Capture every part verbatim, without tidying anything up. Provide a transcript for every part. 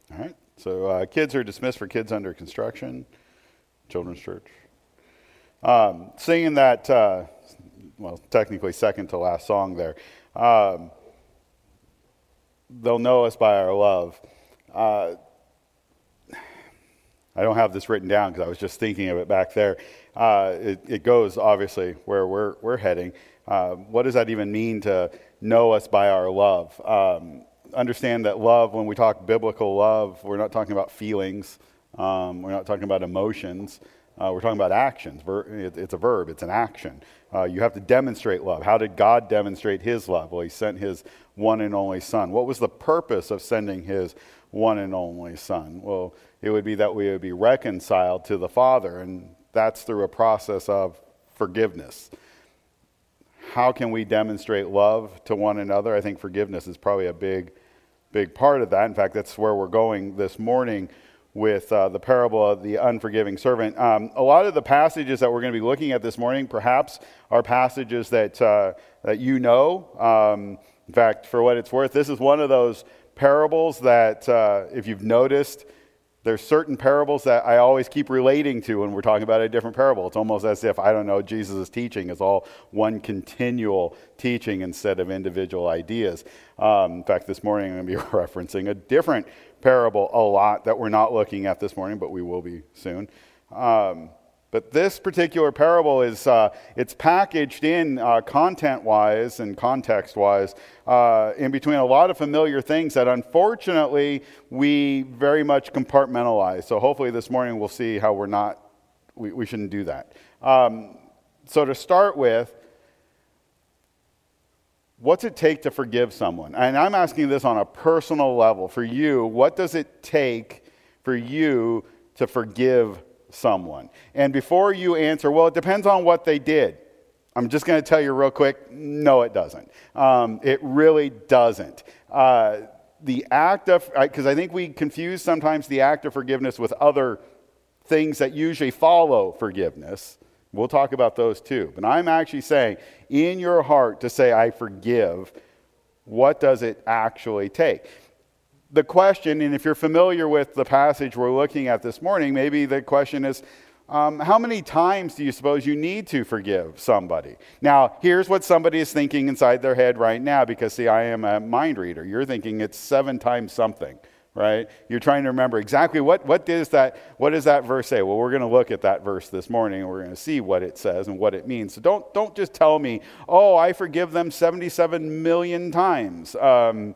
All right. So uh, kids are dismissed for kids under construction, Children's Church. Um, singing that, uh, well, technically second to last song there. Um, they'll know us by our love. Uh, I don't have this written down because I was just thinking of it back there. Uh, it, it goes, obviously, where we're, we're heading. Uh, what does that even mean to know us by our love? Um, understand that love, when we talk biblical love, we're not talking about feelings. Um, we're not talking about emotions. Uh, we're talking about actions. Ver- it, it's a verb. It's an action. Uh, you have to demonstrate love. How did God demonstrate his love? Well, he sent his one and only son. What was the purpose of sending his one and only son? Well, it would be that we would be reconciled to the Father, and that's through a process of forgiveness. How can we demonstrate love to one another? I think forgiveness is probably a big, big part of that. In fact, that's where we're going this morning with uh, the parable of the unforgiving servant. Um, a lot of the passages that we're going to be looking at this morning perhaps are passages that, uh, that you know. Um, in fact, for what it's worth, this is one of those parables that, uh, if you've noticed, there's certain parables that I always keep relating to when we're talking about a different parable. It's almost as if, I don't know, Jesus' teaching is all one continual teaching instead of individual ideas. Um, in fact, this morning I'm going to be referencing a different parable a lot that we're not looking at this morning, but we will be soon. Um, but this particular parable is, uh, it's packaged in uh, content-wise and context-wise uh, in between a lot of familiar things that unfortunately we very much compartmentalize. So hopefully this morning we'll see how we're not, we, we shouldn't do that. Um, so to start with, what's it take to forgive someone? And I'm asking this on a personal level. For you, what does it take for you to forgive someone? And before you answer, well, it depends on what they did, I'm just going to tell you real quick, no, it doesn't. Um, it really doesn't. Uh, the act of, because I think we confuse sometimes the act of forgiveness with other things that usually follow forgiveness. We'll talk about those too. But I'm actually saying, in your heart to say, I forgive, what does it actually take? The question, and if you're familiar with the passage we're looking at this morning, maybe the question is, um, how many times do you suppose you need to forgive somebody? Now, here's what somebody is thinking inside their head right now, because, see, I am a mind reader. You're thinking it's seven times something, right? You're trying to remember exactly what, what, does that, what does that verse say? Well, we're going to look at that verse this morning, and we're going to see what it says and what it means. So don't, don't just tell me, oh, I forgive them seventy-seven million times. Um,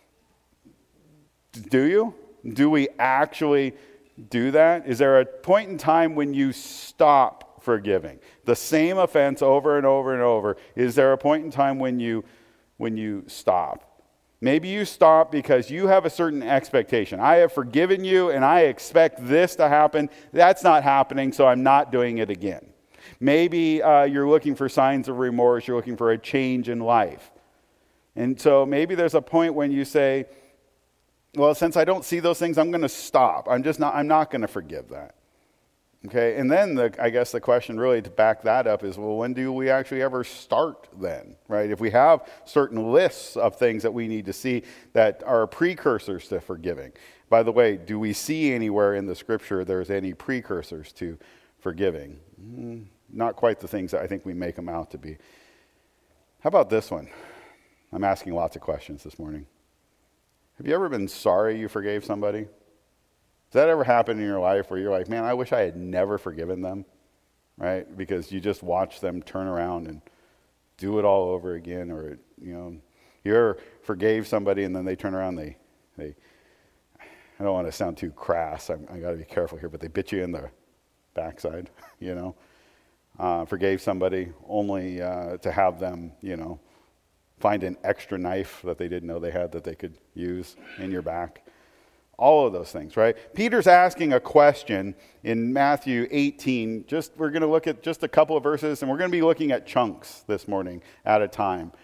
do you? Do we actually do that? Is there a point in time when you stop forgiving the same offense over and over and over? Is there a point in time when you when you stop? Maybe you stop because you have a certain expectation. I have forgiven you and I expect this to happen. That's not happening, so I'm not doing it again. Maybe uh, you're looking for signs of remorse. You're looking for a change in life. And so maybe there's a point when you say, well, since I don't see those things, I'm going to stop. I'm just not, I'm not going to forgive that. Okay, and then the, I guess the question really to back that up is, well, when do we actually ever start then, right? If we have certain lists of things that we need to see that are precursors to forgiving. By the way, do we see anywhere in the scripture there's any precursors to forgiving? Mm, not quite the things that I think we make them out to be. How about this one? I'm asking lots of questions this morning. Have you ever been sorry you forgave somebody? Does that ever happen in your life where you're like, man, I wish I had never forgiven them, right? Because you just watch them turn around and do it all over again, or, you know, you ever forgave somebody and then they turn around, they, they I don't want to sound too crass, I'm, I got to be careful here, but they bit you in the backside, you know? Uh, forgave somebody only uh, to have them, you know, find an extra knife that they didn't know they had that they could use in your back. All of those things, right? Peter's asking a question in Matthew eighteen. Just we're going to look at just a couple of verses, and we're going to be looking at chunks this morning at a time.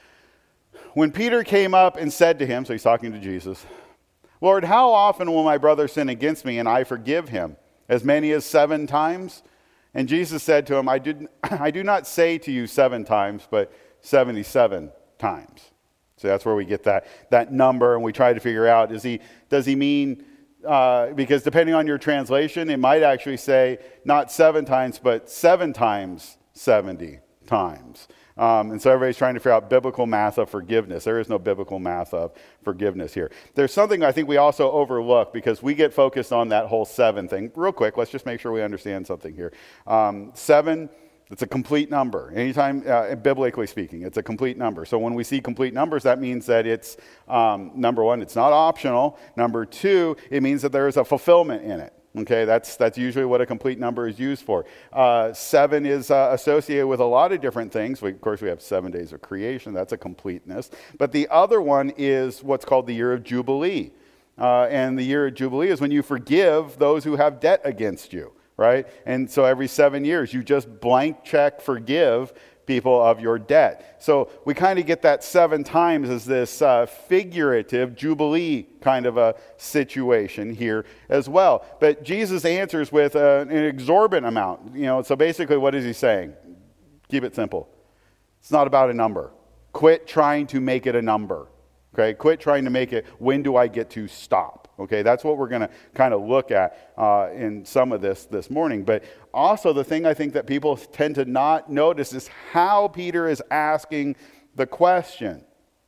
When Peter came up and said to him, so he's talking to Jesus, Lord, how often will my brother sin against me and I forgive him? As many as seven times? And Jesus said to him, I, did, I do not say to you seven times, but seventy-seven times. So that's where we get that that number, and we try to figure out, is he does he mean Uh, because depending on your translation, it might actually say not seven times, but seven times seventy times. Um, and so everybody's trying to figure out biblical math of forgiveness. There is no biblical math of forgiveness here. There's something I think we also overlook because we get focused on that whole seven thing. Real quick, let's just make sure we understand something here. Um, seven, it's a complete number. Anytime, uh, biblically speaking, it's a complete number. So when we see complete numbers, that means that it's, um, number one, it's not optional. Number two, it means that there is a fulfillment in it. Okay, that's that's usually what a complete number is used for. Uh, seven is uh, associated with a lot of different things. We, of course, we have seven days of creation. That's a completeness. But the other one is what's called the year of Jubilee. Uh, and the year of Jubilee is when you forgive those who have debt against you, right? And so every seven years, you just blank check forgive people of your debt. So we kind of get that seven times as this uh, figurative Jubilee kind of a situation here as well. But Jesus answers with uh, an exorbitant amount. You know, so basically what is he saying? Keep it simple. It's not about a number. Quit trying to make it a number. Okay, quit trying to make it, when do I get to stop? Okay, that's what we're going to kind of look at uh, in some of this this morning. But also the thing I think that people tend to not notice is how Peter is asking the question.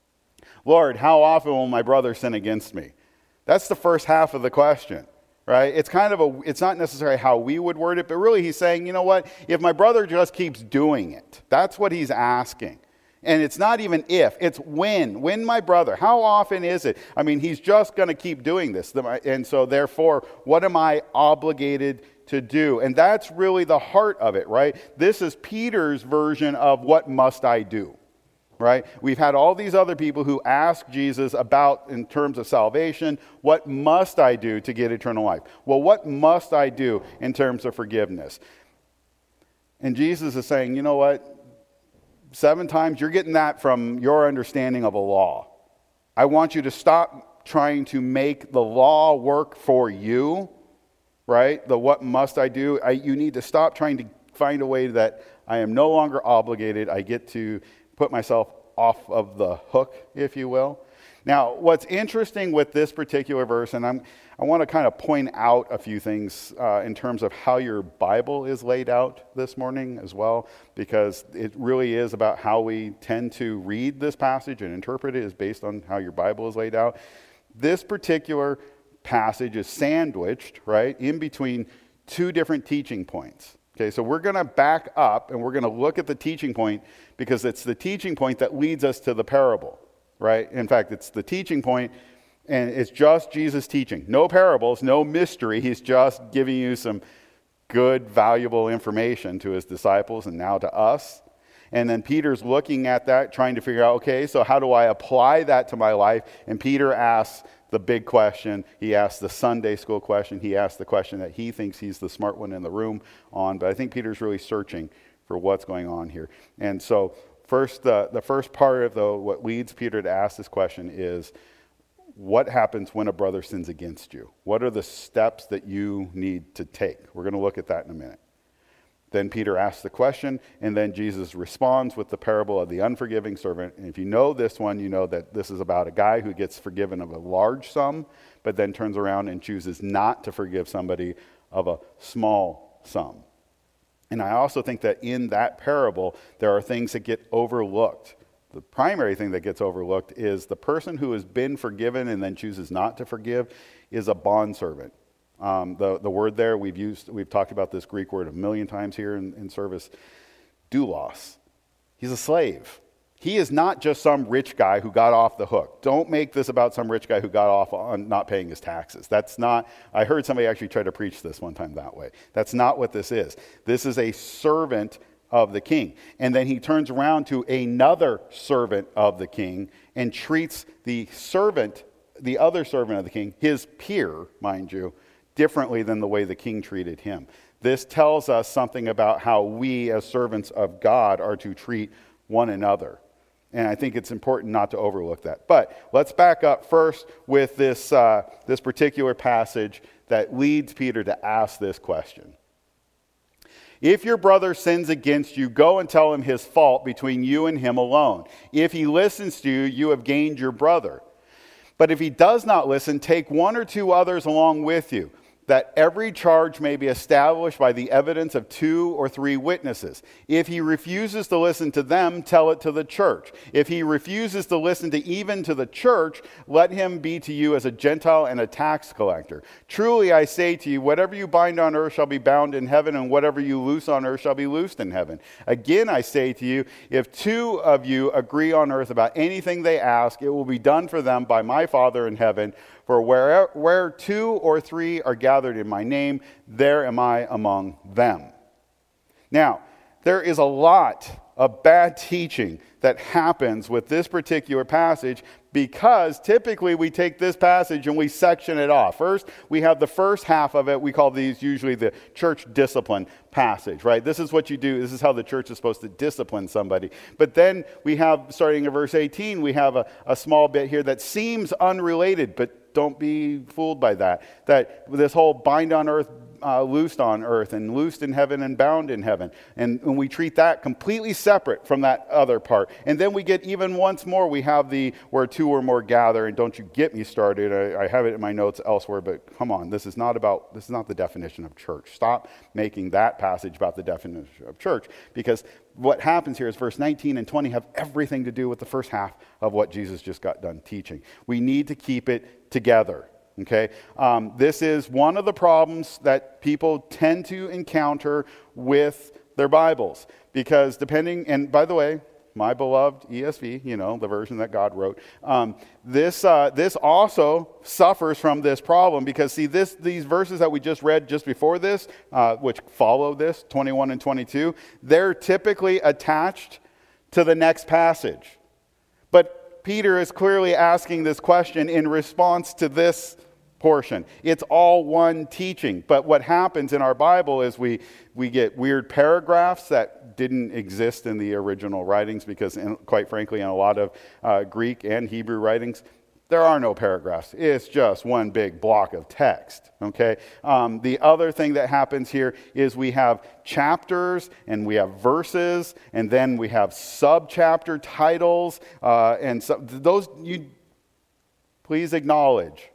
Lord, how often will my brother sin against me? That's the first half of the question, right? It's kind of a, it's not necessarily how we would word it, but really he's saying, you know what? If my brother just keeps doing it, that's what he's asking. And it's not even if, it's when. When my brother. How often is it? I mean, he's just going to keep doing this. And so therefore, what am I obligated to do? And that's really the heart of it, right? This is Peter's version of what must I do, right? We've had all these other people who ask Jesus about, in terms of salvation, what must I do to get eternal life? Well, what must I do in terms of forgiveness? And Jesus is saying, you know what? Seven times, you're getting that from your understanding of a law. I want you to stop trying to make the law work for you, right? The what must I do? I, you need to stop trying to find a way that I am no longer obligated. I get to put myself off of the hook, if you will. Now, what's interesting with this particular verse, and I'm, I want to kind of point out a few things uh, in terms of how your Bible is laid out this morning as well, because it really is about how we tend to read this passage and interpret it is based on how your Bible is laid out. This particular passage is sandwiched, right, in between two different teaching points. Okay, so we're going to back up and we're going to look at the teaching point because it's the teaching point that leads us to the parable. Right? In fact, it's the teaching point, and it's just Jesus teaching. No parables, no mystery. He's just giving you some good, valuable information to his disciples and now to us. And then Peter's looking at that, trying to figure out, okay, so how do I apply that to my life? And Peter asks the big question. He asks the Sunday school question. He asks the question that he thinks he's the smart one in the room on. But I think Peter's really searching for what's going on here. And so First, uh, the first part of the, what leads Peter to ask this question is, what happens when a brother sins against you? What are the steps that you need to take? We're going to look at that in a minute. Then Peter asks the question, and then Jesus responds with the parable of the unforgiving servant. And if you know this one, you know that this is about a guy who gets forgiven of a large sum, but then turns around and chooses not to forgive somebody of a small sum. And I also think that in that parable, there are things that get overlooked. The primary thing that gets overlooked is the person who has been forgiven and then chooses not to forgive is a bondservant. Um, the, the word there, we've used, we've talked about this Greek word a million times here in, in service, doulos. He's a slave. He is not just some rich guy who got off the hook. Don't make this about some rich guy who got off on not paying his taxes. That's not, I heard somebody actually try to preach this one time that way. That's not what this is. This is a servant of the king. And then he turns around to another servant of the king and treats the servant, the other servant of the king, his peer, mind you, differently than the way the king treated him. This tells us something about how we as servants of God are to treat one another. And I think it's important not to overlook that. But let's back up first with this, uh, this particular passage that leads Peter to ask this question. If your brother sins against you, go and tell him his fault between you and him alone. If he listens to you, you have gained your brother. But if he does not listen, take one or two others along with you, that every charge may be established by the evidence of two or three witnesses. If he refuses to listen to them, tell it to the church. If he refuses to listen to even to the church, let him be to you as a Gentile and a tax collector. Truly I say to you, whatever you bind on earth shall be bound in heaven, and whatever you loose on earth shall be loosed in heaven. Again I say to you, if two of you agree on earth about anything they ask, it will be done for them by my Father in heaven. For where, where two or three are gathered in my name, there am I among them. Now, there is a lot of bad teaching that happens with this particular passage, because typically we take this passage and we section it off. First, we have the first half of it. We call these usually the church discipline passage, right? This is what you do. This is how the church is supposed to discipline somebody. But then we have, starting in verse eighteen, we have a, a small bit here that seems unrelated, but don't be fooled by that. That this whole bind on earth, uh, loosed on earth, and loosed in heaven and bound in heaven. And when we treat that completely separate from that other part. And then we get even once more, we have the where two or more gather, and don't you get me started. I, I have it in my notes elsewhere, but come on, this is not about, this is not the definition of church. Stop making that passage about the definition of church, because what happens here is verse nineteen and twenty have everything to do with the first half of what Jesus just got done teaching. We need to keep it together, okay? Um, this is one of the problems that people tend to encounter with their Bibles, because depending, and by the way, my beloved E S V, you know, the version that God wrote, um, this uh, this also suffers from this problem, because see, this these verses that we just read just before this, uh, which follow this, twenty-one and twenty-two, they're typically attached to the next passage. But Peter is clearly asking this question in response to this portion. It's all one teaching. But what happens in our Bible is we we get weird paragraphs that didn't exist in the original writings, because in, quite frankly, in a lot of uh, Greek and Hebrew writings, there are no paragraphs. It's just one big block of text, okay? Um, the other thing that happens here is we have chapters, and we have verses, and then we have sub-chapter titles, uh, and so those, you please acknowledge,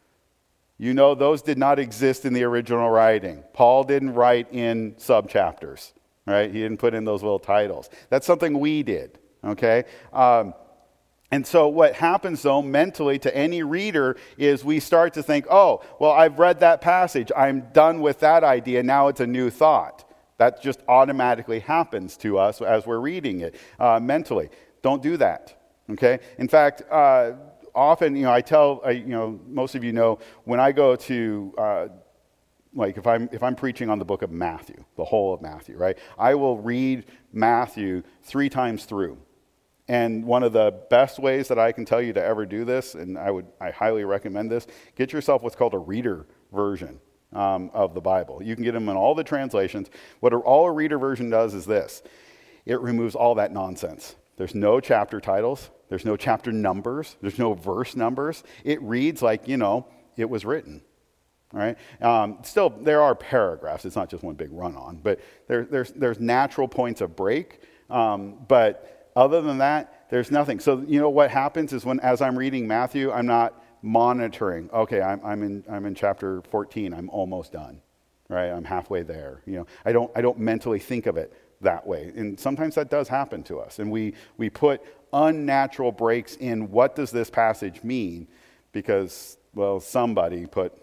you know, those did not exist in the original writing. Paul didn't write in sub-chapters, right? He didn't put in those little titles. That's something we did, okay? Um, and so what happens, though, mentally to any reader is we start to think, oh, well, I've read that passage. I'm done with that idea. Now it's a new thought. That just automatically happens to us as we're reading it uh, mentally. Don't do that, okay? In fact, uh, often, you know, I tell, I, you know, most of you know, when I go to, uh, like if I'm if I'm preaching on the book of Matthew, the whole of Matthew, right? I will read Matthew three times through. And one of the best ways that I can tell you to ever do this, and I would I highly recommend this, get yourself what's called a reader version um, of the Bible. You can get them in all the translations. What a, all a reader version does is this. It removes all that nonsense. There's no chapter titles. There's no chapter numbers. There's no verse numbers. It reads like, you know, it was written. All right. Um, still, there are paragraphs. It's not just one big run-on, but there, there's there's natural points of break. Um, but other than that, there's nothing. So you know what happens is when, as I'm reading Matthew, I'm not monitoring. Okay, I'm I'm in I'm in chapter fourteen. I'm almost done. Right. I'm halfway there. You know, I don't I don't mentally think of it that way. And sometimes that does happen to us. And we we put unnatural breaks in. What does this passage mean? Because, well, somebody put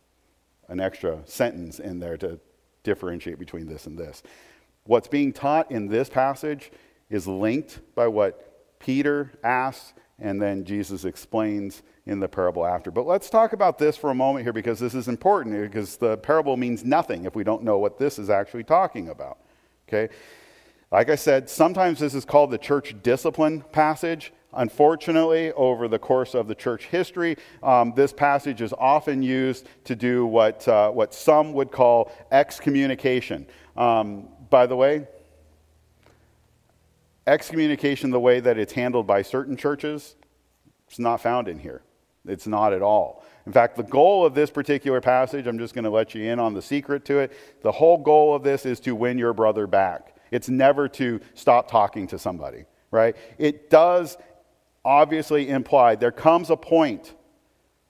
an extra sentence in there to differentiate between this and this. What's being taught in this passage is linked by what Peter asks, and then Jesus explains in the parable after. But let's talk about this for a moment here, because this is important, because the parable means nothing if we don't know what this is actually talking about. Okay? Like I said, sometimes this is called the church discipline passage. Unfortunately, over the course of the church history, um, this passage is often used to do what uh, what some would call excommunication. Um, by the way, excommunication, the way that it's handled by certain churches, it's not found in here. It's not at all. In fact, the goal of this particular passage, I'm just going to let you in on the secret to it. The whole goal of this is to win your brother back. It's never to stop talking to somebody, right? It does obviously imply there comes a point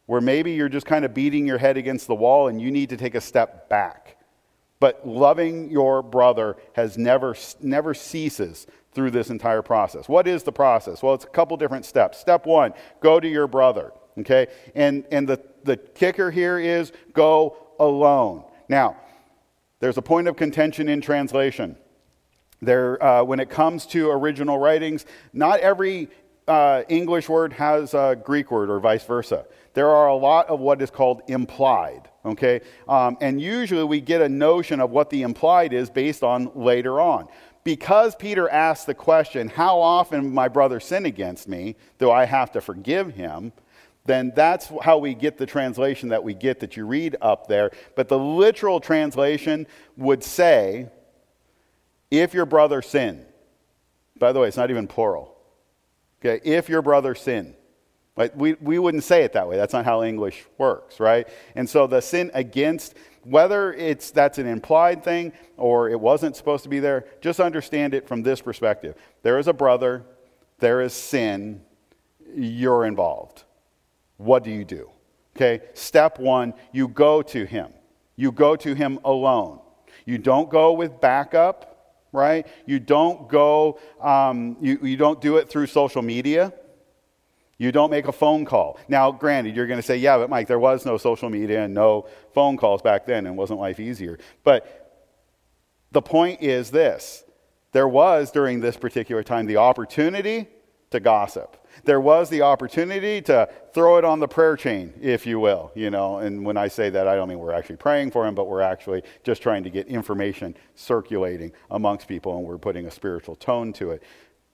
where maybe you're just kind of beating your head against the wall and you need to take a step back. But loving your brother has never, never ceases through this entire process. What is the process? Well, it's a couple different steps. Step one, go to your brother, okay? And, and the, the kicker here is go alone. Now, there's a point of contention in translation. There, uh, when it comes to original writings, not every uh, English word has a Greek word or vice versa. There are a lot of what is called implied, okay? Um, and usually we get a notion of what the implied is based on later on. Because Peter asked the question, how often will my brother sin against me? Do I have to forgive him? Then that's how we get the translation that we get that you read up there. But the literal translation would say, if your brother sin. By the way, it's not even plural. Okay, if your brother sin. Like we, we wouldn't say it that way. That's not how English works, right? And so the sin against, whether it's that's an implied thing or it wasn't supposed to be there, just understand it from this perspective. There is a brother, there is sin, you're involved. What do you do? Okay, step one, you go to him. You go to him alone. You don't go with backup, right? You don't go, um, you, you don't do it through social media. You don't make a phone call. Now, granted, you're going to say, yeah, but Mike, there was no social media and no phone calls back then, and wasn't life easier? But the point is this. There was, during this particular time, the opportunity to gossip. There was the opportunity to throw it on the prayer chain, if you will. You know, and when I say that, I don't mean we're actually praying for him, but we're actually just trying to get information circulating amongst people, and we're putting a spiritual tone to it.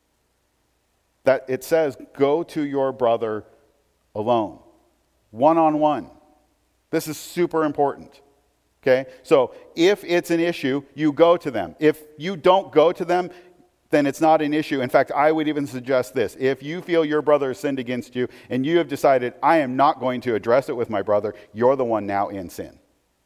That it says, go to your brother alone, one-on-one. This is super important, okay? So if it's an issue, you go to them. If you don't go to them, then it's not an issue. In fact, I would even suggest this. If you feel your brother has sinned against you and you have decided, I am not going to address it with my brother, you're the one now in sin.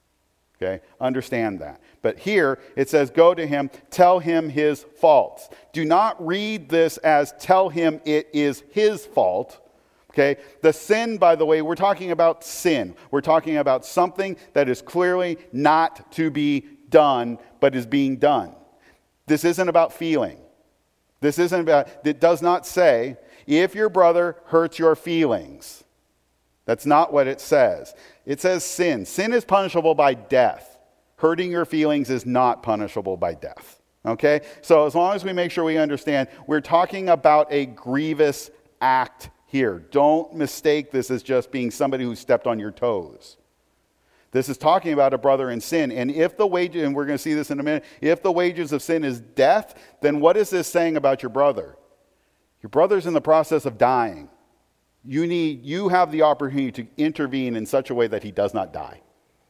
Okay, understand that. But here it says, go to him, tell him his faults. Do not read this as tell him it is his fault. Okay, the sin, by the way, we're talking about sin. We're talking about something that is clearly not to be done, but is being done. This isn't about feeling. This isn't about, it does not say, if your brother hurts your feelings. That's not what it says. It says sin. Sin is punishable by death. Hurting your feelings is not punishable by death. Okay? So as long as we make sure we understand, we're talking about a grievous act here. Don't mistake this as just being somebody who stepped on your toes. This is talking about a brother in sin. And if the wages, and we're going to see this in a minute, if the wages of sin is death, then what is this saying about your brother? Your brother's in the process of dying. You need, you have the opportunity to intervene in such a way that he does not die.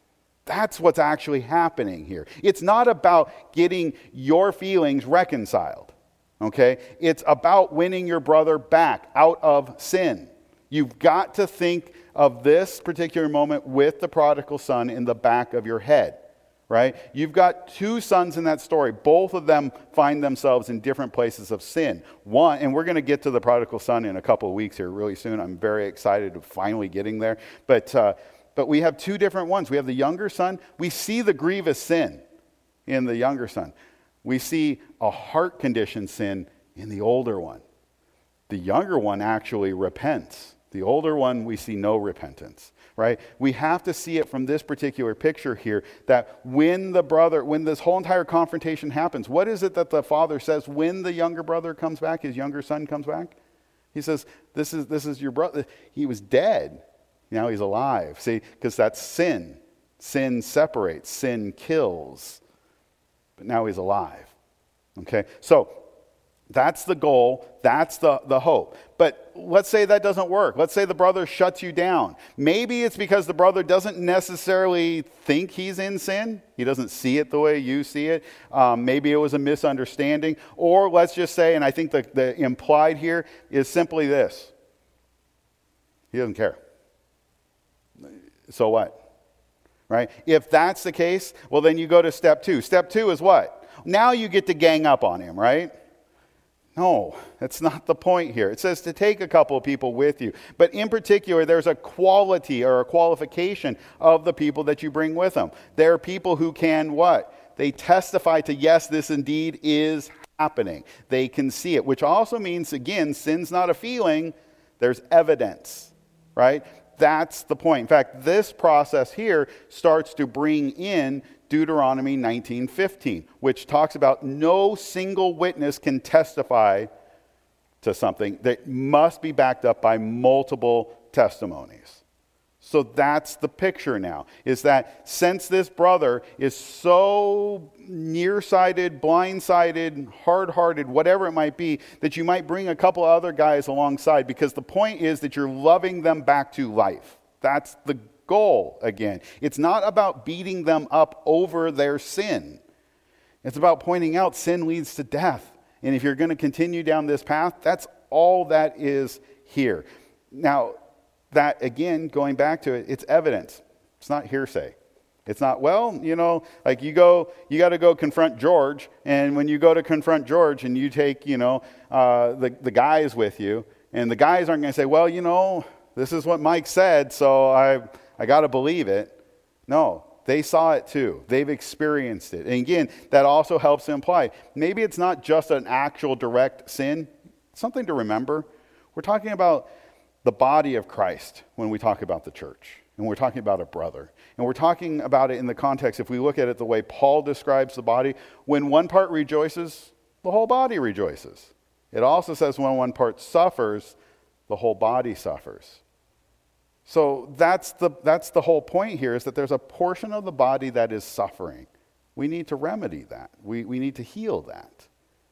That's what's actually happening here. It's not about getting your feelings reconciled, okay? It's about winning your brother back out of sin. You've got to think of this particular moment with the prodigal son in the back of your head, right? You've got two sons in that story. Both of them find themselves in different places of sin. One, and we're going to get to the prodigal son in a couple of weeks here really soon. I'm very excited to finally getting there. But, uh, but we have two different ones. We have the younger son. We see the grievous sin in the younger son. We see a heart condition sin in the older one. The younger one actually repents. The older one, we see no repentance, right? We have to see it from this particular picture here, that when the brother, when this whole entire confrontation happens, what is it that the father says when the younger brother comes back, his younger son comes back? He says, this is, this is your brother. He was dead. Now he's alive. See, because that's sin. Sin separates. Sin kills. But now he's alive. Okay? So, that's the goal. That's the, the hope. But let's say that doesn't work. Let's say the brother shuts you down. Maybe it's because the brother doesn't necessarily think he's in sin. He doesn't see it the way you see it. Um, maybe it was a misunderstanding. Or let's just say, and I think the, the implied here is simply this. He doesn't care. So what? Right? If that's the case, well then you go to step two. Step two is what? Now you get to gang up on him, right? No, that's not the point here. It says to take a couple of people with you. But in particular, there's a quality or a qualification of the people that you bring with them. There are people who can what? They testify to, yes, this indeed is happening. They can see it, which also means, again, sin's not a feeling. There's evidence, right? That's the point. In fact, this process here starts to bring in Deuteronomy nineteen fifteen, which talks about no single witness can testify to something that must be backed up by multiple testimonies. So that's the picture now, is that since this brother is so nearsighted, blindsided, hard-hearted, whatever it might be, that you might bring a couple other guys alongside, because the point is that you're loving them back to life. That's the goal again. It's not about beating them up over their sin. It's about pointing out sin leads to death. And if you're going to continue down this path, that's all that is here. Now, that again, going back to it, it's evidence. It's not hearsay. It's not, well, you know, like you go, you got to go confront George. And when you go to confront George and you take, you know, uh, the, the guys with you, and the guys aren't going to say, well, you know, this is what Mike said, so I I got to believe it. No, they saw it too. They've experienced it. And again, that also helps to imply, maybe it's not just an actual direct sin. It's something to remember. We're talking about the body of Christ when we talk about the church. And we're talking about a brother. And we're talking about it in the context, if we look at it the way Paul describes the body, when one part rejoices, the whole body rejoices. It also says when one part suffers, the whole body suffers. So that's the that's the whole point here, is that there's a portion of the body that is suffering. We need to remedy that. We, we need to heal that.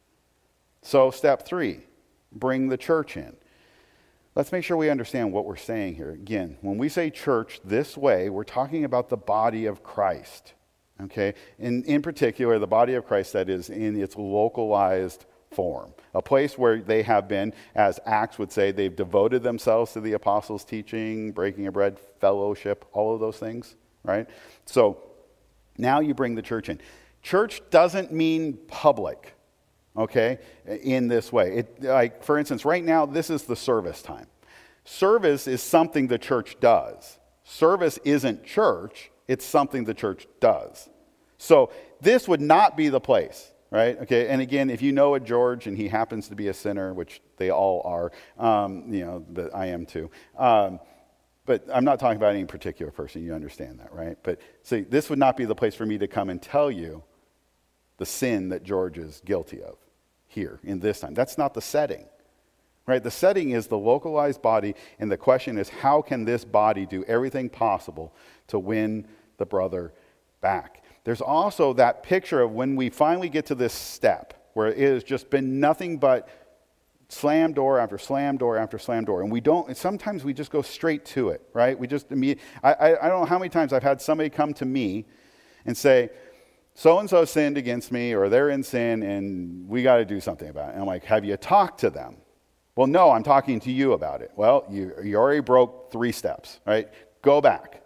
So step three, bring the church in. Let's make sure we understand what we're saying here. Again, when we say church this way, we're talking about the body of Christ. Okay? In, in particular, the body of Christ that is in its localized form. A place where they have been, as Acts would say, they've devoted themselves to the apostles' teaching, breaking of bread, fellowship, all of those things, right? So now you bring the church in. Church doesn't mean public, okay, in this way. It, like, for instance, right now, this is the service time. Service is something the church does. Service isn't church, it's something the church does. So this would not be the place. Right? Okay. And again, if you know a George and he happens to be a sinner, which they all are, um, you know, but I am too. Um, but I'm not talking about any particular person. You understand that, right? But see, this would not be the place for me to come and tell you the sin that George is guilty of here in this time. That's not the setting, right? The setting is the localized body. And the question is, how can this body do everything possible to win the brother back? There's also that picture of when we finally get to this step where it has just been nothing but slam door after slam door after slam door. And we don't, sometimes we just go straight to it, right? We just, I, I, I don't know how many times I've had somebody come to me and say, so-and-so sinned against me, or they're in sin and we got to do something about it. And I'm like, have you talked to them? Well, no, I'm talking to you about it. Well, you, you already broke three steps, right? Go back.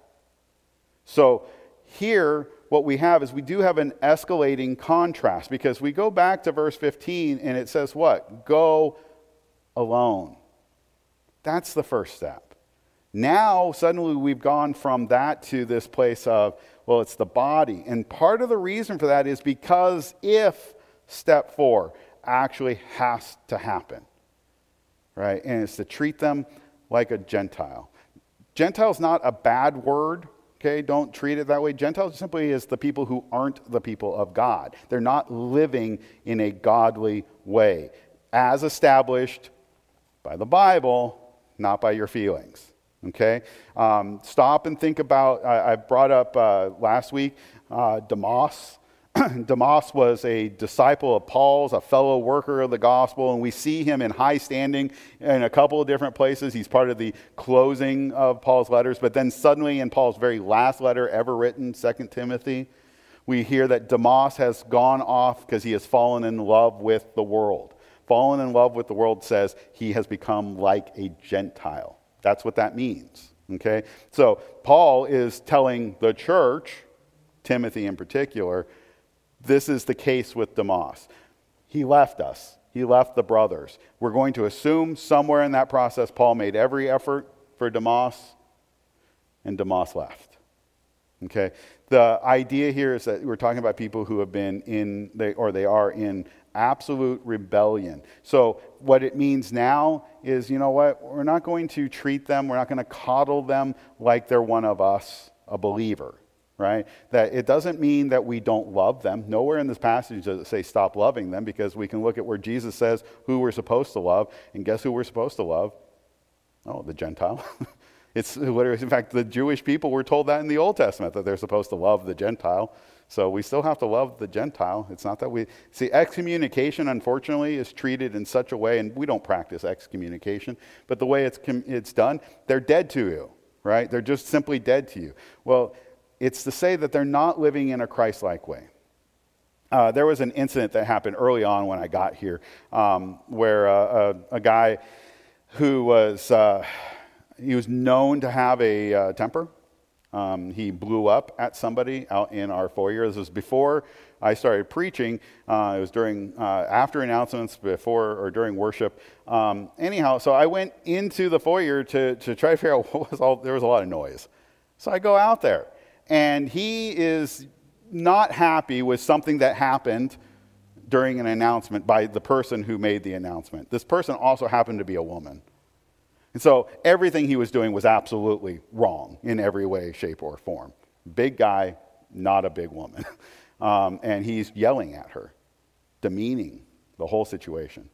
So here, what we have is we do have an escalating contrast, because we go back to verse fifteen and it says what? Go alone. That's the first step. Now, suddenly we've gone from that to this place of, well, it's the body. And part of the reason for that is because if step four actually has to happen, right? And it's to treat them like a Gentile. Gentile is not a bad word. Okay, don't treat it that way. Gentiles simply is the people who aren't the people of God. They're not living in a godly way, as established by the Bible, not by your feelings. Okay, um, stop and think about, I, I brought up uh, last week, uh, Demas. Demas was a disciple of Paul's, a fellow worker of the gospel, and we see him in high standing in a couple of different places. He's part of the closing of Paul's letters, but then suddenly in Paul's very last letter ever written, Second Timothy, we hear that Demas has gone off because he has fallen in love with the world. Fallen in love with the world says he has become like a Gentile. That's what that means. Okay? So Paul is telling the church, Timothy in particular, this is the case with Demas. He left us. He left the brothers. We're going to assume somewhere in that process, Paul made every effort for Demas, and Demas left. Okay? The idea here is that we're talking about people who have been in, they, or they are in absolute rebellion. So what it means now is, you know what, we're not going to treat them, we're not going to coddle them like they're one of us, a believer, right? That it doesn't mean that we don't love them. Nowhere in this passage does it say stop loving them, because we can look at where Jesus says who we're supposed to love, and guess who we're supposed to love? Oh, the Gentile. It's literally, in fact, the Jewish people were told that in the Old Testament, that they're supposed to love the Gentile. So we still have to love the Gentile. It's not that we... See, excommunication, unfortunately, is treated in such a way, and we don't practice excommunication, but the way it's it's done, they're dead to you, right? They're just simply dead to you. Well, it's to say that they're not living in a Christ-like way. Uh, there was an incident that happened early on when I got here, um, where uh, a, a guy who was... Uh, He was known to have a uh, temper. Um, he blew up at somebody out in our foyer. This was before I started preaching. Uh, it was during, uh, after announcements, before or during worship. Um, anyhow, so I went into the foyer to, to try to figure out what was all, there was a lot of noise. So I go out there, and he is not happy with something that happened during an announcement by the person who made the announcement. This person also happened to be a woman. And so everything he was doing was absolutely wrong in every way, shape, or form. Big guy, not a big woman. Um, and he's yelling at her, demeaning the whole situation.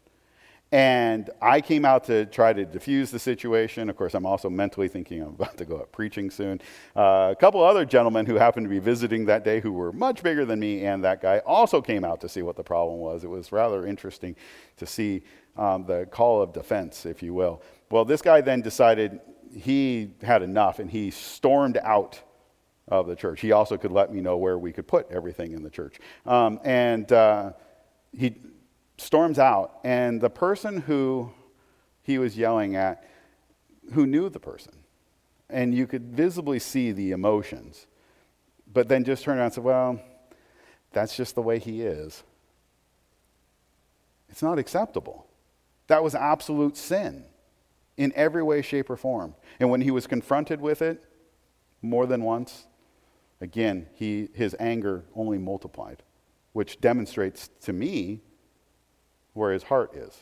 And I came out to try to diffuse the situation. Of course, I'm also mentally thinking I'm about to go up preaching soon. Uh, a couple other gentlemen who happened to be visiting that day, who were much bigger than me and that guy, also came out to see what the problem was. It was rather interesting to see um, the call of defense, if you will. Well, this guy then decided he had enough, and he stormed out of the church. He also could let me know where we could put everything in the church. Um, and uh, he storms out, and the person who he was yelling at, who knew the person, and you could visibly see the emotions, but then just turned around and said, well, that's just the way he is. It's not acceptable. That was absolute sin in every way, shape, or form. And when he was confronted with it more than once, again, he his anger only multiplied, which demonstrates to me where his heart is.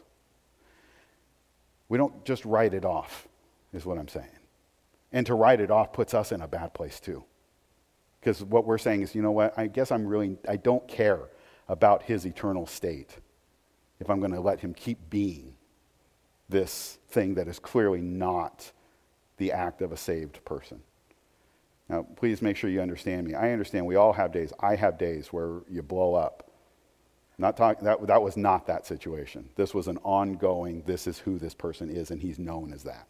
We don't just write it off, is what I'm saying. And to write it off puts us in a bad place too. Because what we're saying is, you know what, I guess I'm really, I don't care about his eternal state if I'm going to let him keep being this thing that is clearly not the act of a saved person. Now, please make sure you understand me. I understand we all have days. I have days where you blow up. Not talk, that, that was not that situation. This was an ongoing, this is who this person is, and he's known as that.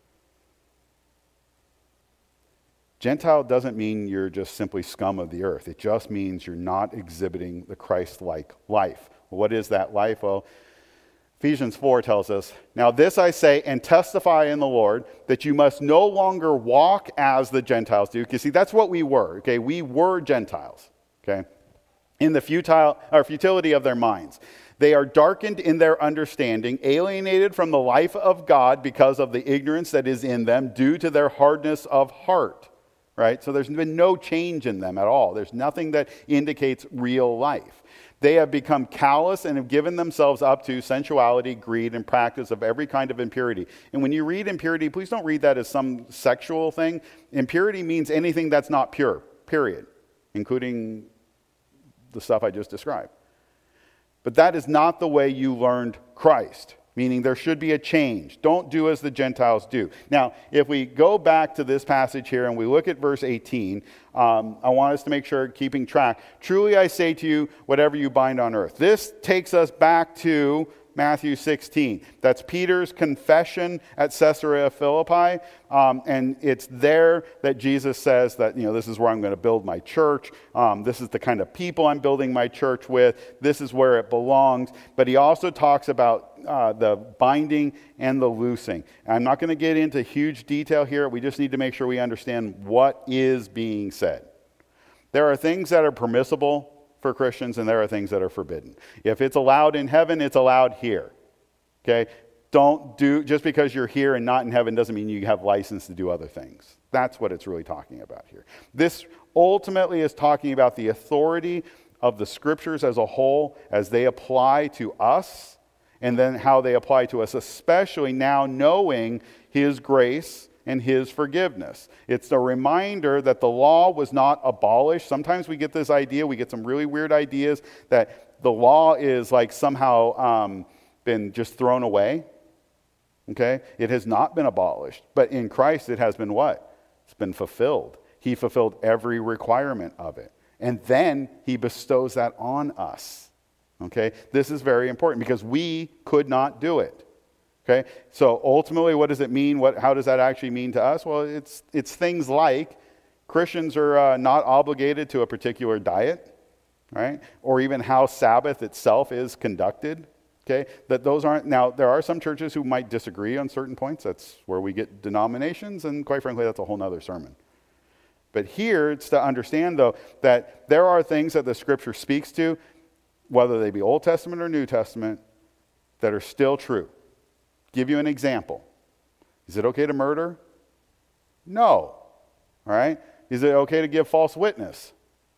Gentile doesn't mean you're just simply scum of the earth. It just means you're not exhibiting the Christ-like life. Well, what is that life? Well, Ephesians four tells us, now this I say and testify in the Lord, that you must no longer walk as the Gentiles do. Because see, that's what we were, okay? We were Gentiles, okay? In the futile or futility of their minds. They are darkened in their understanding, alienated from the life of God because of the ignorance that is in them due to their hardness of heart, right? So there's been no change in them at all. There's nothing that indicates real life. They have become callous and have given themselves up to sensuality, greed, and practice of every kind of impurity. And when you read impurity, please don't read that as some sexual thing. Impurity means anything that's not pure, period, including the stuff I just described. But that is not the way you learned Christ, meaning there should be a change. Don't do as the Gentiles do. Now, if we go back to this passage here and we look at verse eighteen, um, I want us to make sure, keeping track. Truly I say to you, whatever you bind on earth. This takes us back to Matthew sixteen. That's Peter's confession at Caesarea Philippi. Um, and it's there that Jesus says that, you know, this is where I'm going to build my church. Um, this is the kind of people I'm building my church with. This is where it belongs. But he also talks about uh, the binding and the loosing. And I'm not going to get into huge detail here. We just need to make sure we understand what is being said. There are things that are permissible for Christians and there are things that are forbidden. If it's allowed in heaven, it's allowed here. Okay? Don't do, just because you're here and not in heaven doesn't mean you have license to do other things. That's what it's really talking about here. This ultimately is talking about the authority of the scriptures as a whole as they apply to us, and then how they apply to us, especially now knowing his grace and his forgiveness. It's a reminder that the law was not abolished. Sometimes we get this idea, we get some really weird ideas that the law is like somehow um, been just thrown away. Okay? It has not been abolished. But in Christ it has been what? It's been fulfilled. He fulfilled every requirement of it. And then he bestows that on us. Okay? This is very important because we could not do it. Okay, so ultimately, what does it mean? What, how does that actually mean to us? Well, it's it's things like Christians are uh, not obligated to a particular diet, right? Or even how Sabbath itself is conducted. Okay, that those aren't, now there are some churches who might disagree on certain points. That's where we get denominations, and quite frankly, that's a whole nother sermon. But here, it's to understand, though, that there are things that the Scripture speaks to, whether they be Old Testament or New Testament, that are still true. Give you an example. Is it okay to murder? No. All right? Is it okay to give false witness?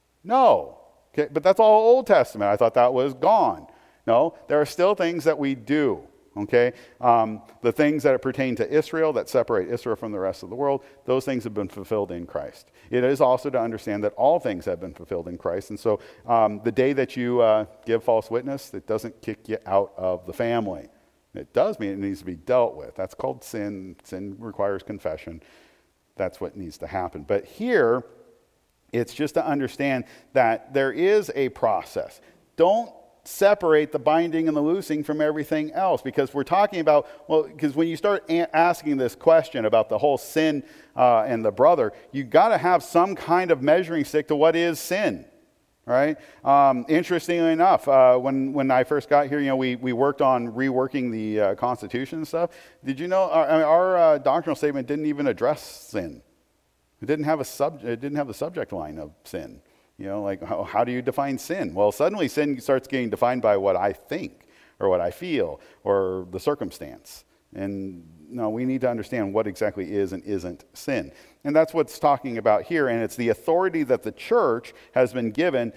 No. Okay, but that's all Old Testament. I thought that was gone. No, there are still things that we do. Okay? Um, the things that pertain to Israel, that separate Israel from the rest of the world, those things have been fulfilled in Christ. It is also to understand that all things have been fulfilled in Christ. And so um, the day that you uh, give false witness, it doesn't kick you out of the family. It does mean it needs to be dealt with. That's called sin. Sin requires confession. That's what needs to happen. But here, it's just to understand that there is a process. Don't separate the binding and the loosing from everything else, because we're talking about, well, because when you start a- asking this question about the whole sin uh, and the brother, you got to have some kind of measuring stick to what is sin. Right? Um, interestingly enough, uh, when, when I first got here, you know, we, we worked on reworking the uh, Constitution and stuff. Did you know our, I mean, our uh, doctrinal statement didn't even address sin? It didn't have a sub, it didn't have the subject line of sin. You know, like how, how do you define sin? Well, suddenly sin starts getting defined by what I think or what I feel or the circumstance. And no, we need to understand what exactly is and isn't sin. And that's what's talking about here. And it's the authority that the church has been given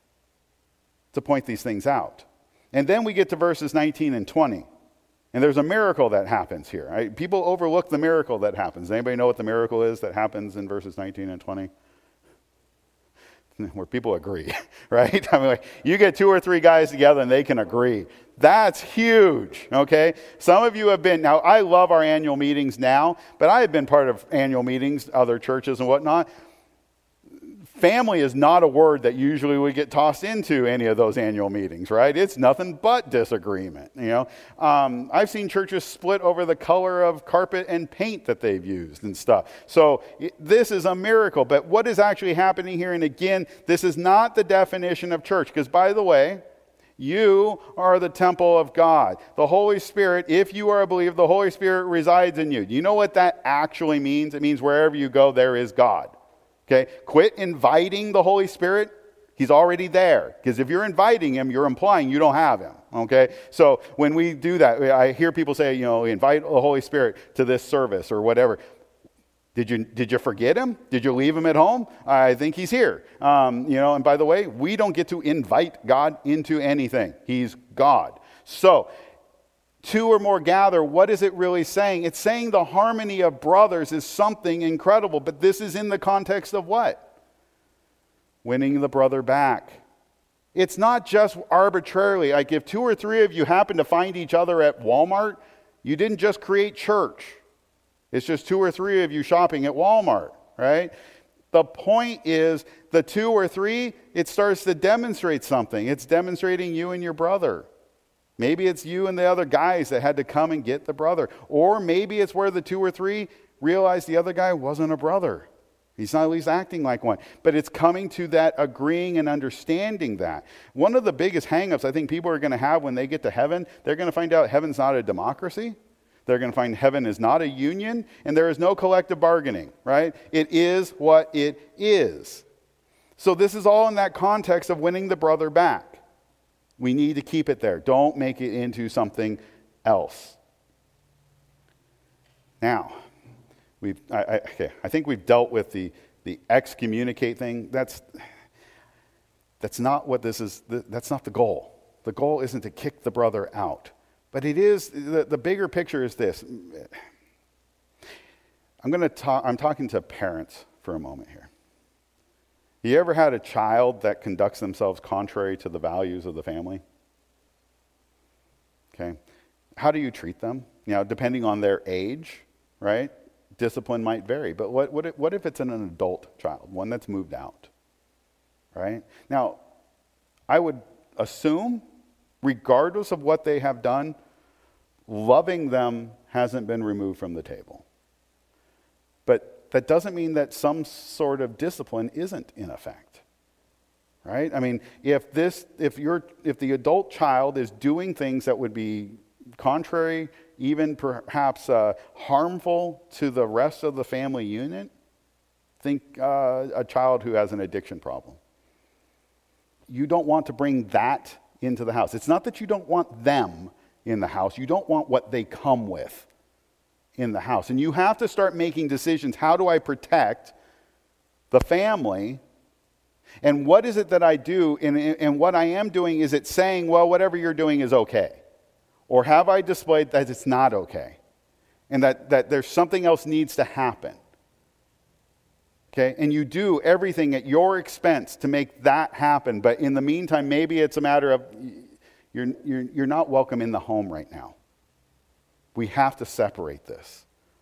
to point these things out. And then we get to verses nineteen and twenty. And there's a miracle that happens here. Right? People overlook the miracle that happens. Anybody know what the miracle is that happens in verses nineteen and twenty? Where people agree, right? I mean, like, you get two or three guys together and they can agree. That's huge, okay? Some of you have been, now I love our annual meetings now, but I have been part of annual meetings, other churches and whatnot. Family is not a word that usually would get tossed into any of those annual meetings, right? It's nothing but disagreement, you know? Um, I've seen churches split over the color of carpet and paint that they've used and stuff. So it, this is a miracle. But what is actually happening here, and again, this is not the definition of church, because by the way, you are the temple of God. The Holy Spirit, if you are a believer, the Holy Spirit resides in you. Do you know what that actually means? It means wherever you go, there is God. Okay, quit inviting the Holy Spirit. He's already there. Because if you're inviting him, you're implying you don't have him. Okay, so when we do that, I hear people say, you know, invite the Holy Spirit to this service or whatever. Did you did you forget him? Did you leave him at home? I think he's here. Um, you know, and by the way, we don't get to invite God into anything. He's God. So, two or more gather, what is it really saying? It's saying the harmony of brothers is something incredible, but this is in the context of what? Winning the brother back. It's not just arbitrarily, like if two or three of you happen to find each other at Walmart, you didn't just create church. It's just two or three of you shopping at Walmart, right? The point is the two or three, it starts to demonstrate something. It's demonstrating you and your brother. Maybe it's you and the other guys that had to come and get the brother. Or maybe it's where the two or three realized the other guy wasn't a brother. He's not at least acting like one. But it's coming to that agreeing and understanding that. One of the biggest hang-ups I think people are going to have when they get to heaven, they're going to find out heaven's not a democracy. They're going to find heaven is not a union, and there is no collective bargaining, right? It is what it is. So this is all in that context of winning the brother back. We need to keep it there. Don't make it into something else. Now, we've I, I, okay, I think we've dealt with the, the excommunicate thing. That's, that's not what this is. That's not the goal. The goal isn't to kick the brother out. But it is, the, the bigger picture is this. I'm going to talk, I'm talking to parents for a moment here. You ever had a child that conducts themselves contrary to the values of the family? Okay. How do you treat them? You know, depending on their age, right? Discipline might vary. But what, what, if, what if it's an adult child, one that's moved out, right? Now, I would assume, regardless of what they have done, loving them hasn't been removed from the table. But that doesn't mean that some sort of discipline isn't in effect, right? I mean, if this, if you're, if the adult child is doing things that would be contrary, even perhaps uh, harmful to the rest of the family unit, think uh, a child who has an addiction problem. You don't want to bring that into the house. It's not that you don't want them in the house. You don't want what they come with in the house. And you have to start making decisions. How do I protect the family? And what is it that I do? And, and what I am doing, is it saying, well, whatever you're doing is okay? Or have I displayed that it's not okay? And that, that there's something else needs to happen? Okay? And you do everything at your expense to make that happen. But in the meantime, maybe it's a matter of you're, you're, you're not welcome in the home right now. We have to separate this.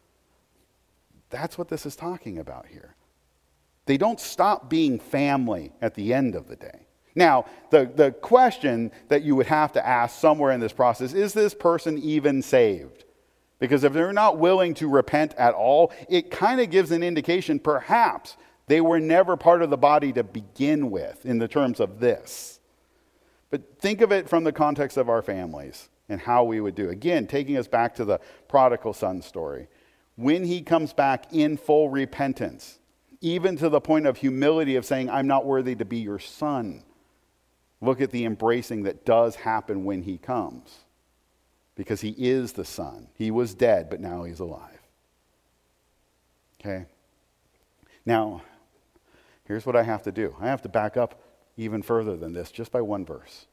That's what this is talking about here. They don't stop being family at the end of the day. Now, the, the question that you would have to ask somewhere in this process, is this person even saved? Because if they're not willing to repent at all, it kind of gives an indication perhaps they were never part of the body to begin with in the terms of this. But think of it from the context of our families and how we would do. Again, taking us back to the prodigal son story. When he comes back in full repentance, even to the point of humility of saying, I'm not worthy to be your son. Look at the embracing that does happen when he comes. Because he is the son. He was dead, but now he's alive. Okay? Now, here's what I have to do. I have to back up even further than this, just by one verse.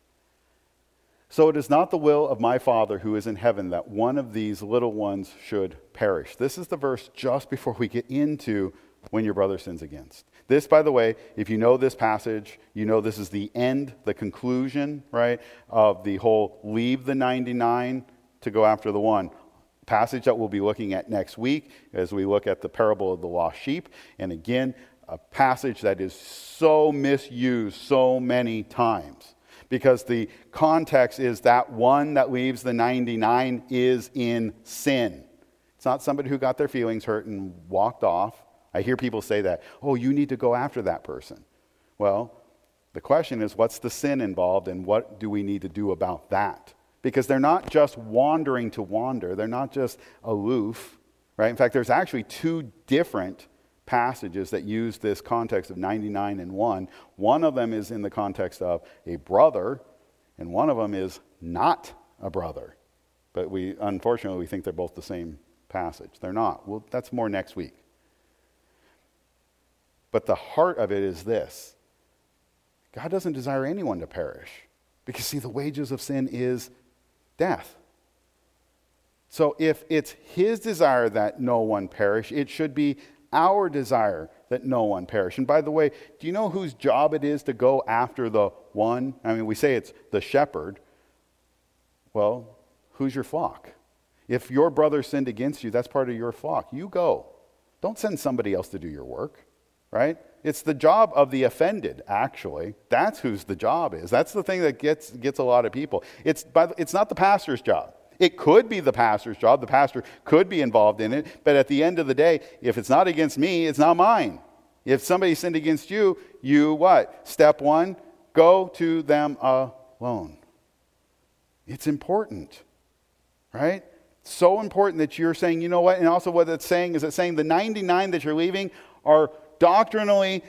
So it is not the will of my Father who is in heaven that one of these little ones should perish. This is the verse just before we get into when your brother sins against. This, by the way, if you know this passage, you know this is the end, the conclusion, right, of the whole leave the ninety-nine to go after the one. Passage that we'll be looking at next week as we look at the parable of the lost sheep. And again, a passage that is so misused so many times. Because the context is that one that leaves the ninety-nine is in sin. It's not somebody who got their feelings hurt and walked off. I hear people say that, oh, you need to go after that person. Well, the question is, what's the sin involved and what do we need to do about that? Because they're not just wandering to wander. They're not just aloof, right? In fact, there's actually two different passages that use this context of ninety-nine and one. One of them is in the context of a brother, and one of them is not a brother. But we, unfortunately, we think they're both the same passage. They're not. Well, that's more next week. But the heart of it is this. God doesn't desire anyone to perish. Because, see, the wages of sin is death. So if it's his desire that no one perish, it should be our desire that no one perish. And by the way, do you know whose job it is to go after the one? I mean, we say it's the shepherd. Well, who's your flock? If your brother sinned against you, that's part of your flock. You go. Don't send somebody else to do your work, right? It's the job of the offended, actually. That's whose the job is. That's the thing that gets gets a lot of people. It's by the, it's not the pastor's job. It could be the pastor's job. The pastor could be involved in it. But at the end of the day, if it's not against me, it's not mine. If somebody sinned against you, you what? Step one, go to them alone. It's important, right? So important that you're saying, you know what? And also what it's saying is it's saying the ninety-nine that you're leaving are doctrinally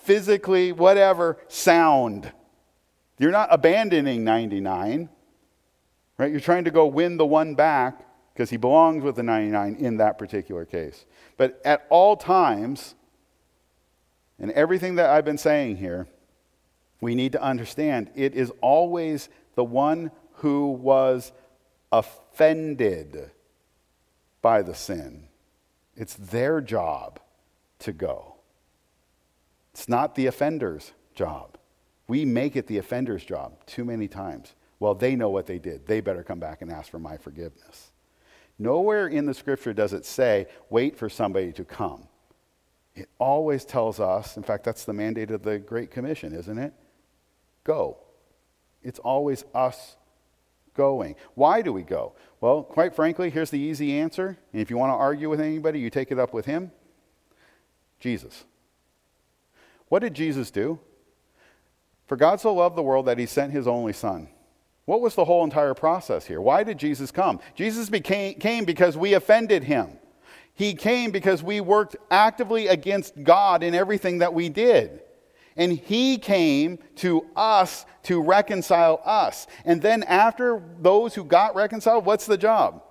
physically, whatever, sound. You're not abandoning ninety-nine, right? You're trying to go win the one back because he belongs with the ninety-nine in that particular case. But at all times, and everything that I've been saying here, we need to understand it is always the one who was offended by the sin. It's their job to go. It's not the offender's job. We make it the offender's job too many times. Well, they know what they did. They better come back and ask for my forgiveness. Nowhere in the scripture does it say, wait for somebody to come. It always tells us, in fact, that's the mandate of the Great Commission, isn't it? Go. It's always us going. Why do we go? Well, quite frankly, here's the easy answer. And if you want to argue with anybody, you take it up with him. Jesus. What did Jesus do? For God so loved the world that he sent his only son. What was the whole entire process here? Why did Jesus come? Jesus became, came because we offended him. He came because we worked actively against God in everything that we did. And he came to us to reconcile us. And then after those who got reconciled, what's the job?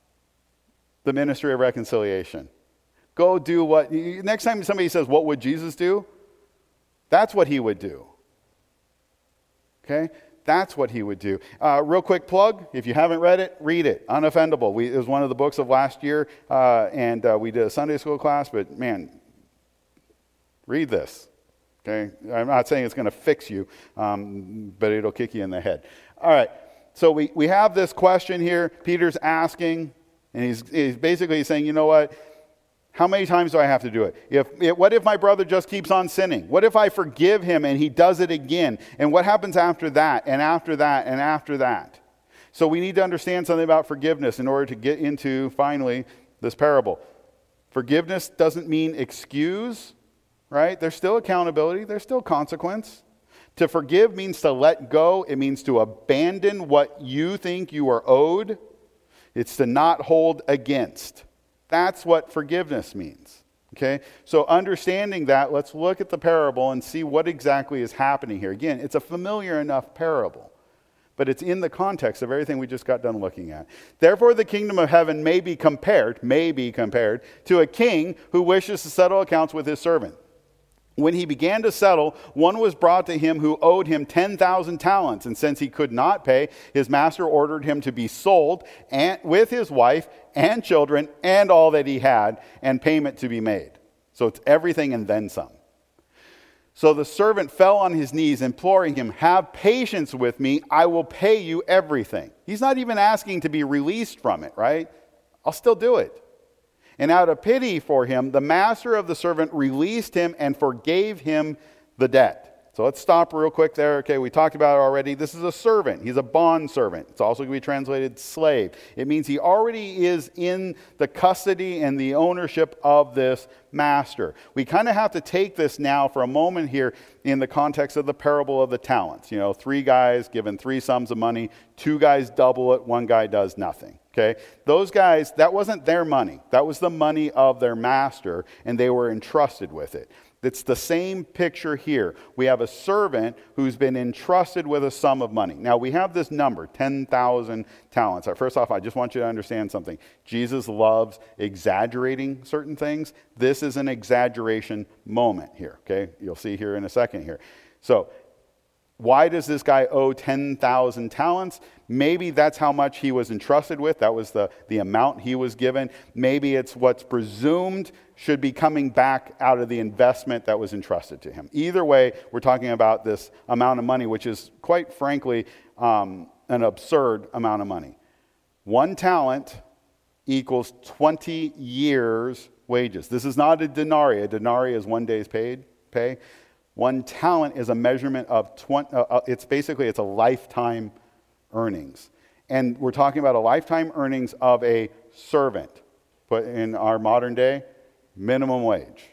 The ministry of reconciliation. Go do what, next time somebody says, what would Jesus do? That's what he would do. Okay? That's what he would do. Uh, real quick plug, if you haven't read it, read it. Unoffendable. We, it was one of the books of last year, uh, and uh, we did a Sunday school class, but man, read this. Okay? I'm not saying it's going to fix you, um, but it'll kick you in the head. All right. So we, we have this question here. Peter's asking, and he's, he's basically saying, you know what? How many times do I have to do it? If, if, what if my brother just keeps on sinning? What if I forgive him and he does it again? And what happens after that, and after that, and after that? So we need to understand something about forgiveness in order to get into, finally, this parable. Forgiveness doesn't mean excuse, right? There's still accountability. There's still consequence. To forgive means to let go. It means to abandon what you think you are owed. It's to not hold against. That's what forgiveness means, okay? So understanding that, let's look at the parable and see what exactly is happening here. Again, it's a familiar enough parable, but it's in the context of everything we just got done looking at. Therefore, the kingdom of heaven may be compared, may be compared, to a king who wishes to settle accounts with his servant. When he began to settle, one was brought to him who owed him ten thousand talents. And since he could not pay, his master ordered him to be sold and, with his wife and children and all that he had, and payment to be made. So it's everything and then some. So the servant fell on his knees, imploring him, have patience with me, I will pay you everything. He's not even asking to be released from it, right? I'll still do it. And out of pity for him, the master of the servant released him and forgave him the debt. So let's stop real quick there. Okay, we talked about it already. This is a servant. He's a bond servant. It's also going to be translated slave. It means he already is in the custody and the ownership of this master. We kind of have to take this now for a moment here in the context of the parable of the talents. You know, three guys given three sums of money. Two guys double it. One guy does nothing. Okay, those guys, that wasn't their money. That was the money of their master, and they were entrusted with it. It's the same picture here. We have a servant who's been entrusted with a sum of money. Now, we have this number, ten thousand talents. First off, I just want you to understand something. Jesus loves exaggerating certain things. This is an exaggeration moment here, okay? You'll see here in a second here. So, why does this guy owe ten thousand talents? Maybe that's how much he was entrusted with. That was the, the amount he was given. Maybe it's what's presumed should be coming back out of the investment that was entrusted to him. Either way, we're talking about this amount of money, which is quite frankly um, an absurd amount of money. One talent equals twenty years' wages. This is not a denarii. A denarii is one day's paid pay. One talent is a measurement of twenty. Uh, it's basically it's a lifetime earnings, and we're talking about a lifetime earnings of a servant. But in our modern day, minimum wage.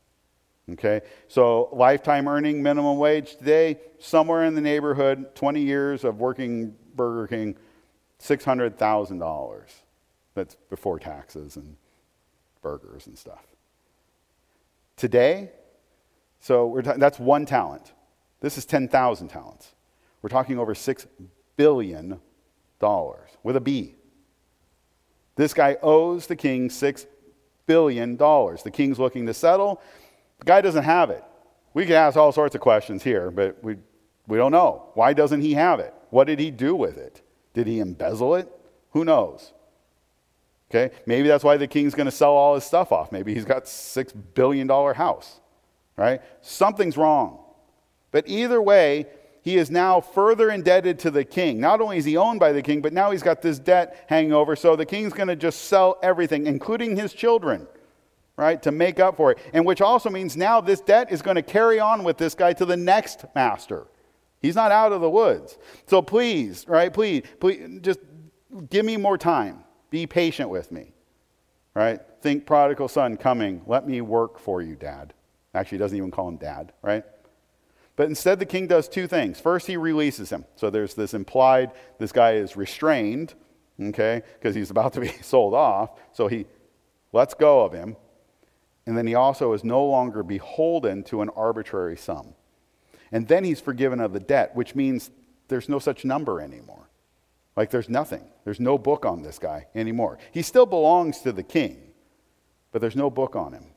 Okay, so lifetime earning minimum wage today, somewhere in the neighborhood, twenty years of working Burger King, six hundred thousand dollars. That's before taxes and burgers and stuff. Today, So we're ta- that's one talent. This is ten thousand talents. We're talking over six billion dollars with a B. This guy owes the king six billion dollars. The king's looking to settle. The guy doesn't have it. We can ask all sorts of questions here, but we, we don't know. Why doesn't he have it? What did he do with it? Did he embezzle it? Who knows? Okay, maybe that's why the king's going to sell all his stuff off. Maybe he's got six billion dollars house, right? Something's wrong. But either way, he is now further indebted to the king. Not only is he owned by the king, but now he's got this debt hanging over. So the king's going to just sell everything, including his children, right, to make up for it. And which also means now this debt is going to carry on with this guy to the next master. He's not out of the woods. So please, right, please, please, just give me more time. Be patient with me, right? Think prodigal son coming. Let me work for you, Dad. Actually, he doesn't even call him Dad, right? But instead, the king does two things. First, he releases him. So there's this implied, this guy is restrained, okay, because he's about to be sold off. So he lets go of him. And then he also is no longer beholden to an arbitrary sum. And then he's forgiven of the debt, which means there's no such number anymore. Like there's nothing. There's no book on this guy anymore. He still belongs to the king, but there's no book on him.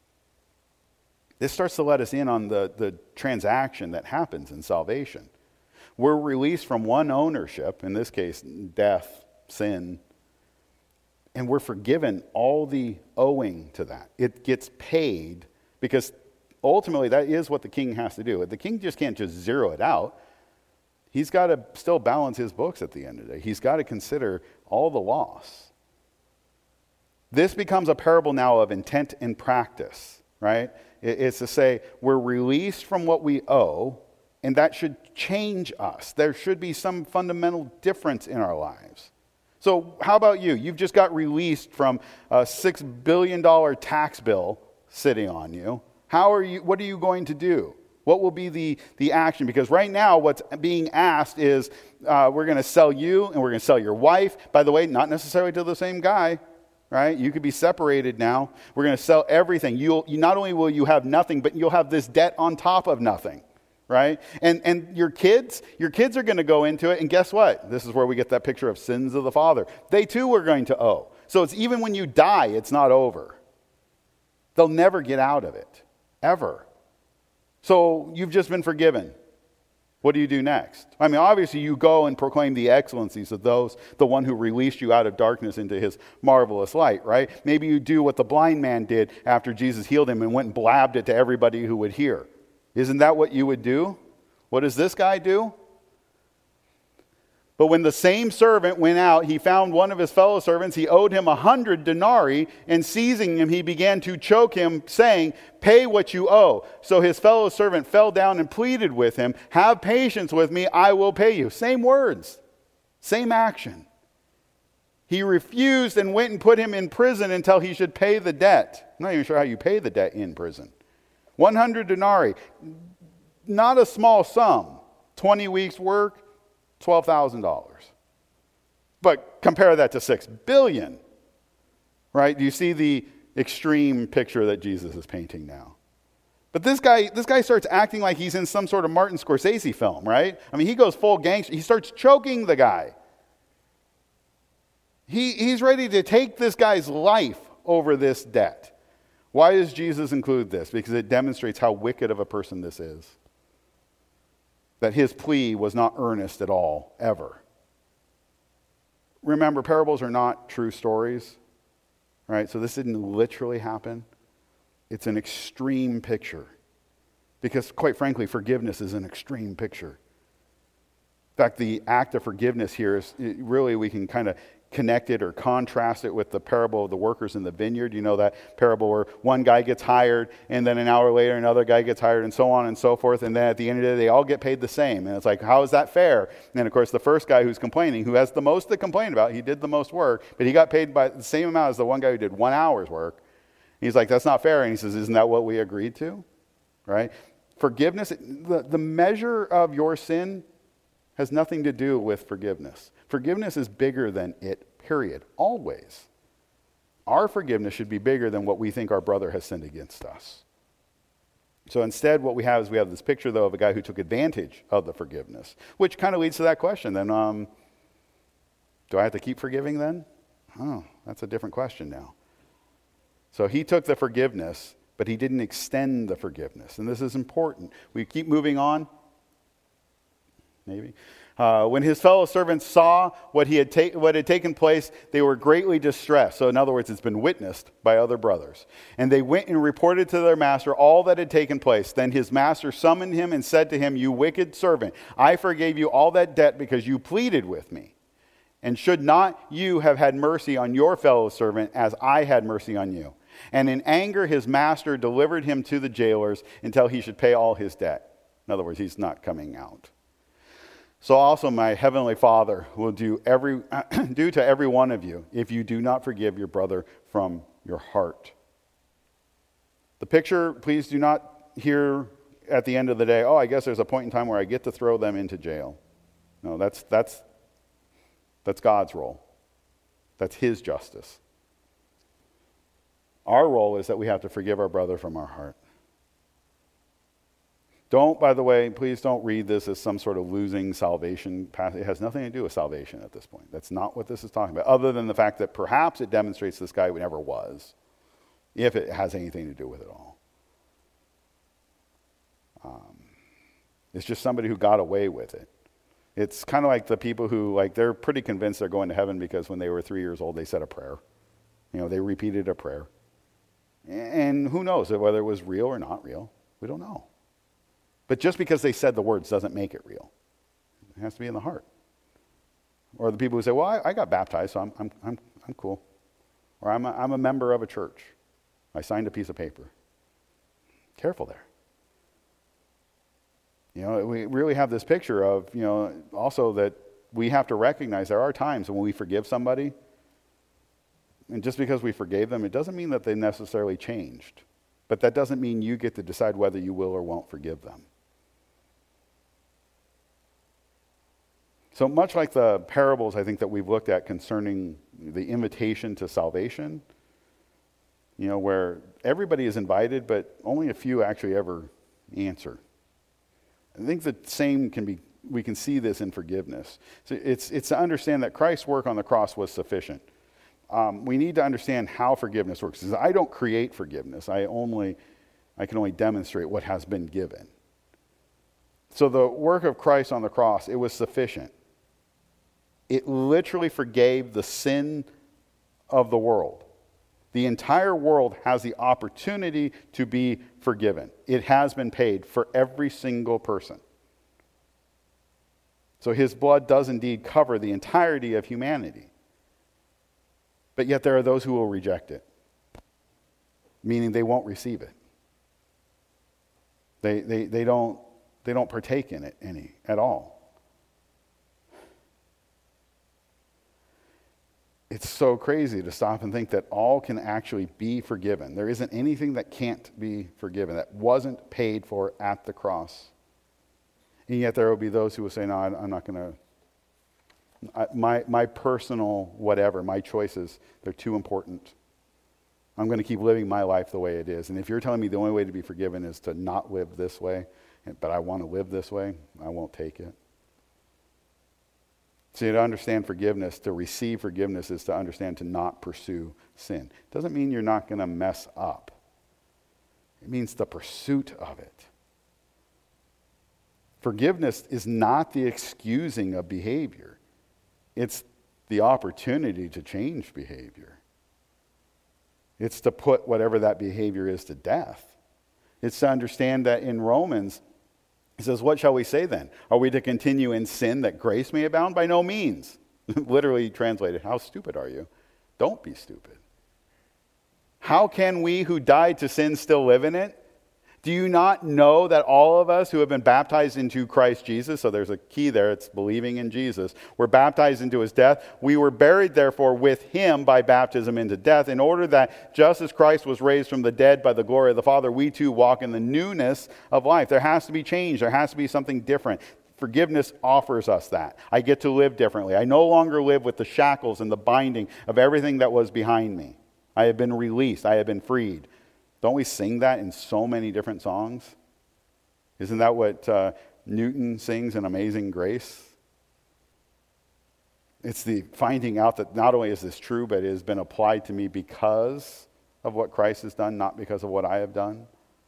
This starts to let us in on the, the transaction that happens in salvation. We're released from one ownership, in this case, death, sin, and we're forgiven all the owing to that. It gets paid because ultimately that is what the king has to do. The king just can't just zero it out. He's got to still balance his books at the end of the day. He's got to consider all the loss. This becomes a parable now of intent and practice, right? It's to say we're released from what we owe, and that should change us. There should be some fundamental difference in our lives. So how about you? You've just got released from a six billion dollars tax bill sitting on you. How are you? What are you going to do? What will be the, the action? Because right now what's being asked is uh, we're going to sell you and we're going to sell your wife. By the way, not necessarily to the same guy, right? You could be separated now. We're going to sell everything. You'll, you not only will you have nothing, but you'll have this debt on top of nothing, right? And, and your kids, your kids are going to go into it. And guess what? This is where we get that picture of sins of the father. They too are going to owe. So it's even when you die, it's not over. They'll never get out of it, ever. So you've just been forgiven. What do you do next? I mean, obviously you go and proclaim the excellencies of those, the one who released you out of darkness into his marvelous light, right? Maybe you do what the blind man did after Jesus healed him and went and blabbed it to everybody who would hear. Isn't that what you would do? What does this guy do? But when the same servant went out, he found one of his fellow servants. He owed him a hundred denarii, and seizing him, he began to choke him, saying, "Pay what you owe." So his fellow servant fell down and pleaded with him, "Have patience with me, I will pay you." Same words, same action. He refused and went and put him in prison until he should pay the debt. I'm not even sure how you pay the debt in prison. one hundred denarii, not a small sum. twenty weeks' work. twelve thousand dollars. But compare that to six billion dollars, right? Do you see the extreme picture that Jesus is painting now? But this guy, this guy starts acting like he's in some sort of Martin Scorsese film, right? I mean, he goes full gangster. He starts choking the guy. He, he's ready to take this guy's life over this debt. Why does Jesus include this? Because it demonstrates how wicked of a person this is. That his plea was not earnest at all, ever. Remember, parables are not true stories, right? So this didn't literally happen. It's an extreme picture. Because quite frankly, forgiveness is an extreme picture. In fact, the act of forgiveness here is really, we can kind of connect it or contrast it with the parable of the workers in the vineyard. You know that parable where one guy gets hired and then an hour later another guy gets hired and so on and so forth. And then at the end of the day, they all get paid the same. And it's like, how is that fair? And then of course, the first guy who's complaining, who has the most to complain about, he did the most work, but he got paid by the same amount as the one guy who did one hour's work. He's like, that's not fair. And he says, isn't that what we agreed to? Right? Forgiveness, the, the measure of your sin has nothing to do with forgiveness. Forgiveness is bigger than it, period. Always. Our forgiveness should be bigger than what we think our brother has sinned against us. So instead, what we have is we have this picture, though, of a guy who took advantage of the forgiveness, which kind of leads to that question. Then, um, do I have to keep forgiving then? Oh, that's a different question now. So he took the forgiveness, but he didn't extend the forgiveness. And this is important. We keep moving on. Maybe. Uh, when his fellow servants saw what, he had ta- what had taken place, they were greatly distressed. So in other words, it's been witnessed by other brothers. And they went and reported to their master all that had taken place. Then his master summoned him and said to him, "You wicked servant, I forgave you all that debt because you pleaded with me. And should not you have had mercy on your fellow servant as I had mercy on you?" And in anger, his master delivered him to the jailers until he should pay all his debt. In other words, he's not coming out. So also my heavenly Father will do every do to every one of you if you do not forgive your brother from your heart. The picture, please do not hear at the end of the day, oh, I guess there's a point in time where I get to throw them into jail. No, that's that's that's God's role. That's his justice. Our role is that we have to forgive our brother from our heart. Don't, by the way, please don't read this as some sort of losing salvation path. It has nothing to do with salvation at this point. That's not what this is talking about, other than the fact that perhaps it demonstrates this guy never was, if it has anything to do with it all. Um, it's just somebody who got away with it. It's kind of like the people who, like, they're pretty convinced they're going to heaven because when they were three years old, they said a prayer. You know, they repeated a prayer. And who knows whether it was real or not real? We don't know. But just because they said the words doesn't make it real. It has to be in the heart. Or the people who say, well, I, I got baptized, so I'm, I'm, I'm, I'm cool. Or I'm a, I'm a member of a church. I signed a piece of paper. Careful there. You know, we really have this picture of, you know, also that we have to recognize there are times when we forgive somebody, and just because we forgave them, it doesn't mean that they necessarily changed. But that doesn't mean you get to decide whether you will or won't forgive them. So much like the parables, I think, that we've looked at concerning the invitation to salvation, you know, where everybody is invited, but only a few actually ever answer. I think the same can be, we can see this in forgiveness. So it's, it's to understand that Christ's work on the cross was sufficient. Um, we need to understand how forgiveness works. Because I don't create forgiveness. I only, I can only demonstrate what has been given. So the work of Christ on the cross, it was sufficient. It literally forgave the sin of the world. The entire world has the opportunity to be forgiven. It has been paid for every single person. So his blood does indeed cover the entirety of humanity. But yet there are those who will reject it, meaning they won't receive it. They, they, they, don't, they don't partake in it any at all. It's so crazy to stop and think that all can actually be forgiven. There isn't anything that can't be forgiven, that wasn't paid for at the cross. And yet there will be those who will say, no, I'm not going to, my, my personal whatever, my choices, they're too important. I'm going to keep living my life the way it is. And if you're telling me the only way to be forgiven is to not live this way, but I want to live this way, I won't take it. See, to understand forgiveness, to receive forgiveness, is to understand to not pursue sin. It doesn't mean you're not going to mess up. It means the pursuit of it. Forgiveness is not the excusing of behavior. It's the opportunity to change behavior. It's to put whatever that behavior is to death. It's to understand that in Romans, he says, what shall we say then? Are we to continue in sin that grace may abound? By no means. Literally translated, how stupid are you? Don't be stupid. How can we who died to sin still live in it? Do you not know that all of us who have been baptized into Christ Jesus, so there's a key there, it's believing in Jesus, were baptized into his death. We were buried, therefore, with him by baptism into death, in order that just as Christ was raised from the dead by the glory of the Father, we too walk in the newness of life. There has to be change. There has to be something different. Forgiveness offers us that. I get to live differently. I no longer live with the shackles and the binding of everything that was behind me. I have been released. I have been freed. Don't we sing that in so many different songs? Isn't that what uh, Newton sings in Amazing Grace? It's the finding out that not only is this true, but it has been applied to me because of what Christ has done, not because of what I have done.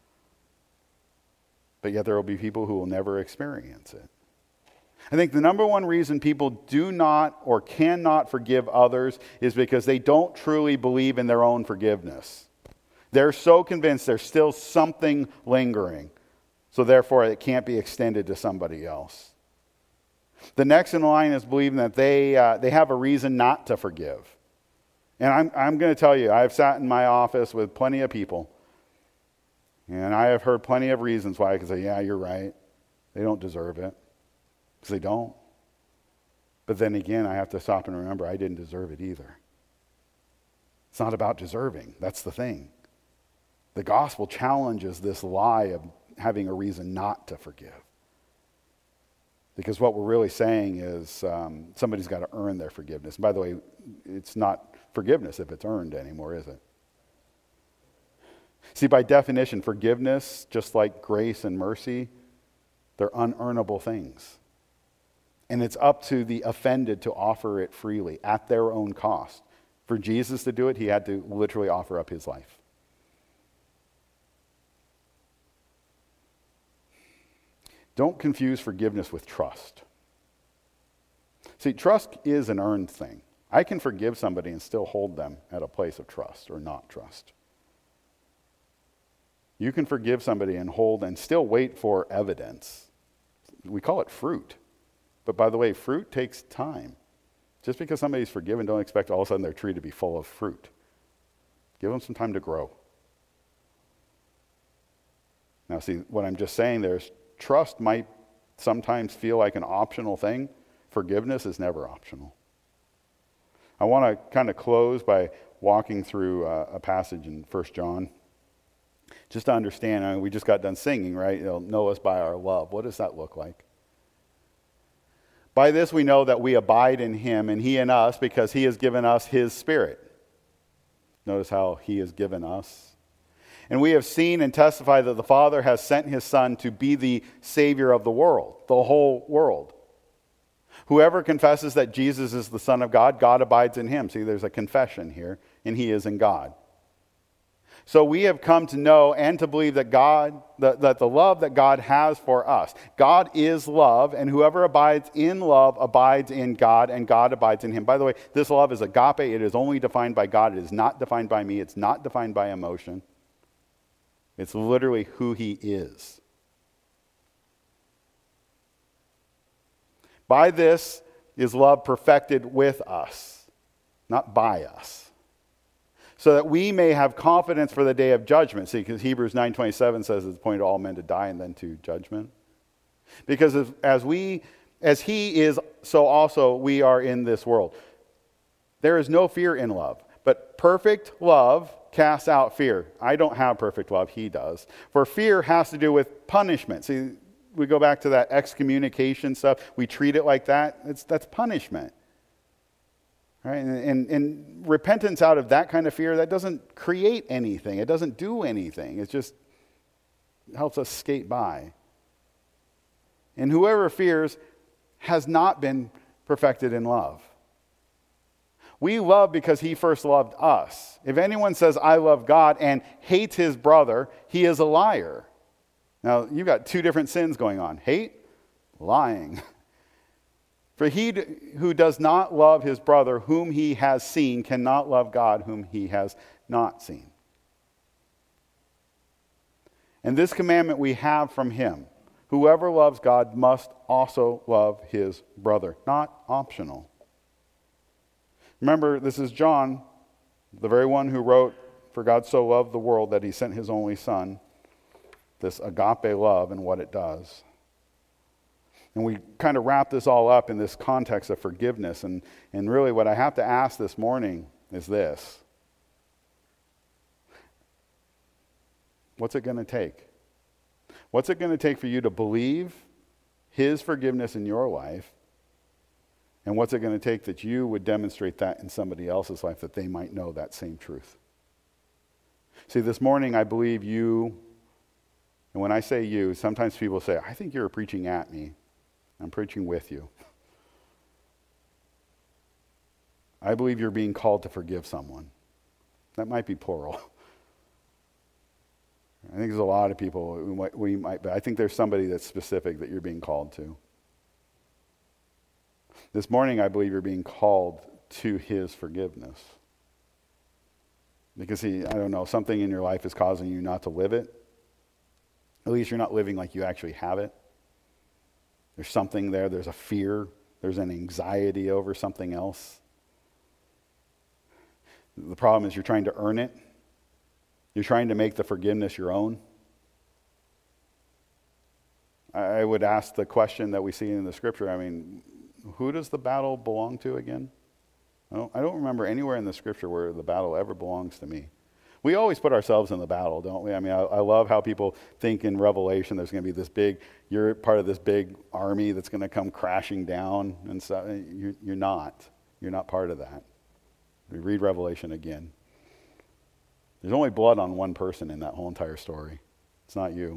But yet there will be people who will never experience it. I think the number one reason people do not or cannot forgive others is because they don't truly believe in their own forgiveness. They're so convinced there's still something lingering, so therefore it can't be extended to somebody else. The next in line is believing that they uh, they have a reason not to forgive. And I'm I'm going to tell you, I've sat in my office with plenty of people, and I have heard plenty of reasons why I can say, yeah, you're right. They don't deserve it. Because they don't. But then again, I have to stop and remember I didn't deserve it either. It's not about deserving. That's the thing. The gospel challenges this lie of having a reason not to forgive. Because what we're really saying is um, somebody's got to earn their forgiveness. And by the way, it's not forgiveness if it's earned anymore, is it? See, by definition, forgiveness, just like grace and mercy, they're unearnable things. And it's up to the offended to offer it freely at their own cost. For Jesus to do it, he had to literally offer up his life. Don't confuse forgiveness with trust. See, trust is an earned thing. I can forgive somebody and still hold them at a place of trust or not trust. You can forgive somebody and hold and still wait for evidence. We call it fruit. But by the way, fruit takes time. Just because somebody's forgiven, don't expect all of a sudden their tree to be full of fruit. Give them some time to grow. Now see, what I'm just saying there is trust might sometimes feel like an optional thing. Forgiveness is never optional. I want to kind of close by walking through a, a passage in First John. Just to understand, I mean, we just got done singing, right? They'll know us by our love. What does that look like? By this we know that we abide in him and he in us because he has given us his Spirit. Notice how he has given us. And we have seen and testified that the Father has sent his Son to be the Savior of the world, the whole world. Whoever confesses that Jesus is the Son of God, God abides in him. See, there's a confession here, and he is in God. So we have come to know and to believe that God, that, that the love that God has for us. God is love, and whoever abides in love abides in God, and God abides in him. By the way, this love is agape. It is only defined by God. It is not defined by me. It's not defined by emotion. It's literally who he is. By this is love perfected with us, not by us, so that we may have confidence for the day of judgment. See, because Hebrews nine twenty-seven says it's appointed all men to die and then to judgment. Because as, as we, as he is, so also we are in this world. There is no fear in love, but perfect love casts out fear. I don't have perfect love, he does. For fear has to do with punishment. See, we go back to that excommunication stuff. We treat it like that. It's, that's punishment. Right? And, and, and repentance out of that kind of fear, that doesn't create anything. It doesn't do anything. It just helps us skate by. And whoever fears has not been perfected in love. We love because he first loved us. If anyone says, I love God, and hates his brother, he is a liar. Now, you've got two different sins going on. Hate, lying. For he who does not love his brother whom he has seen cannot love God whom he has not seen. And this commandment we have from him. Whoever loves God must also love his brother. Not optional. Remember, this is John, the very one who wrote, For God so loved the world that he sent his only Son. This agape love and what it does. And we kind of wrap this all up in this context of forgiveness. And, and really what I have to ask this morning is this. What's it going to take? What's it going to take for you to believe his forgiveness in your life? And what's it going to take that you would demonstrate that in somebody else's life that they might know that same truth? See, this morning I believe you, and when I say you, sometimes people say, I think you're preaching at me. I'm preaching with you. I believe you're being called to forgive someone. That might be plural. I think there's a lot of people we might, we might, but I think there's somebody that's specific that you're being called to. This morning, I believe you're being called to his forgiveness. Because, see, I don't know, something in your life is causing you not to live it. At least you're not living like you actually have it. There's something there. There's a fear. There's an anxiety over something else. The problem is you're trying to earn it. You're trying to make the forgiveness your own. I would ask the question that we see in the scripture. I mean, who does the battle belong to again? I don't, I don't remember anywhere in the scripture where the battle ever belongs to me. We always put ourselves in the battle, don't we? I mean, I, I love how people think in Revelation there's going to be this big, you're part of this big army that's going to come crashing down and stuff. You're, you're not. You're not part of that. We read Revelation again. There's only blood on one person in that whole entire story. It's not you.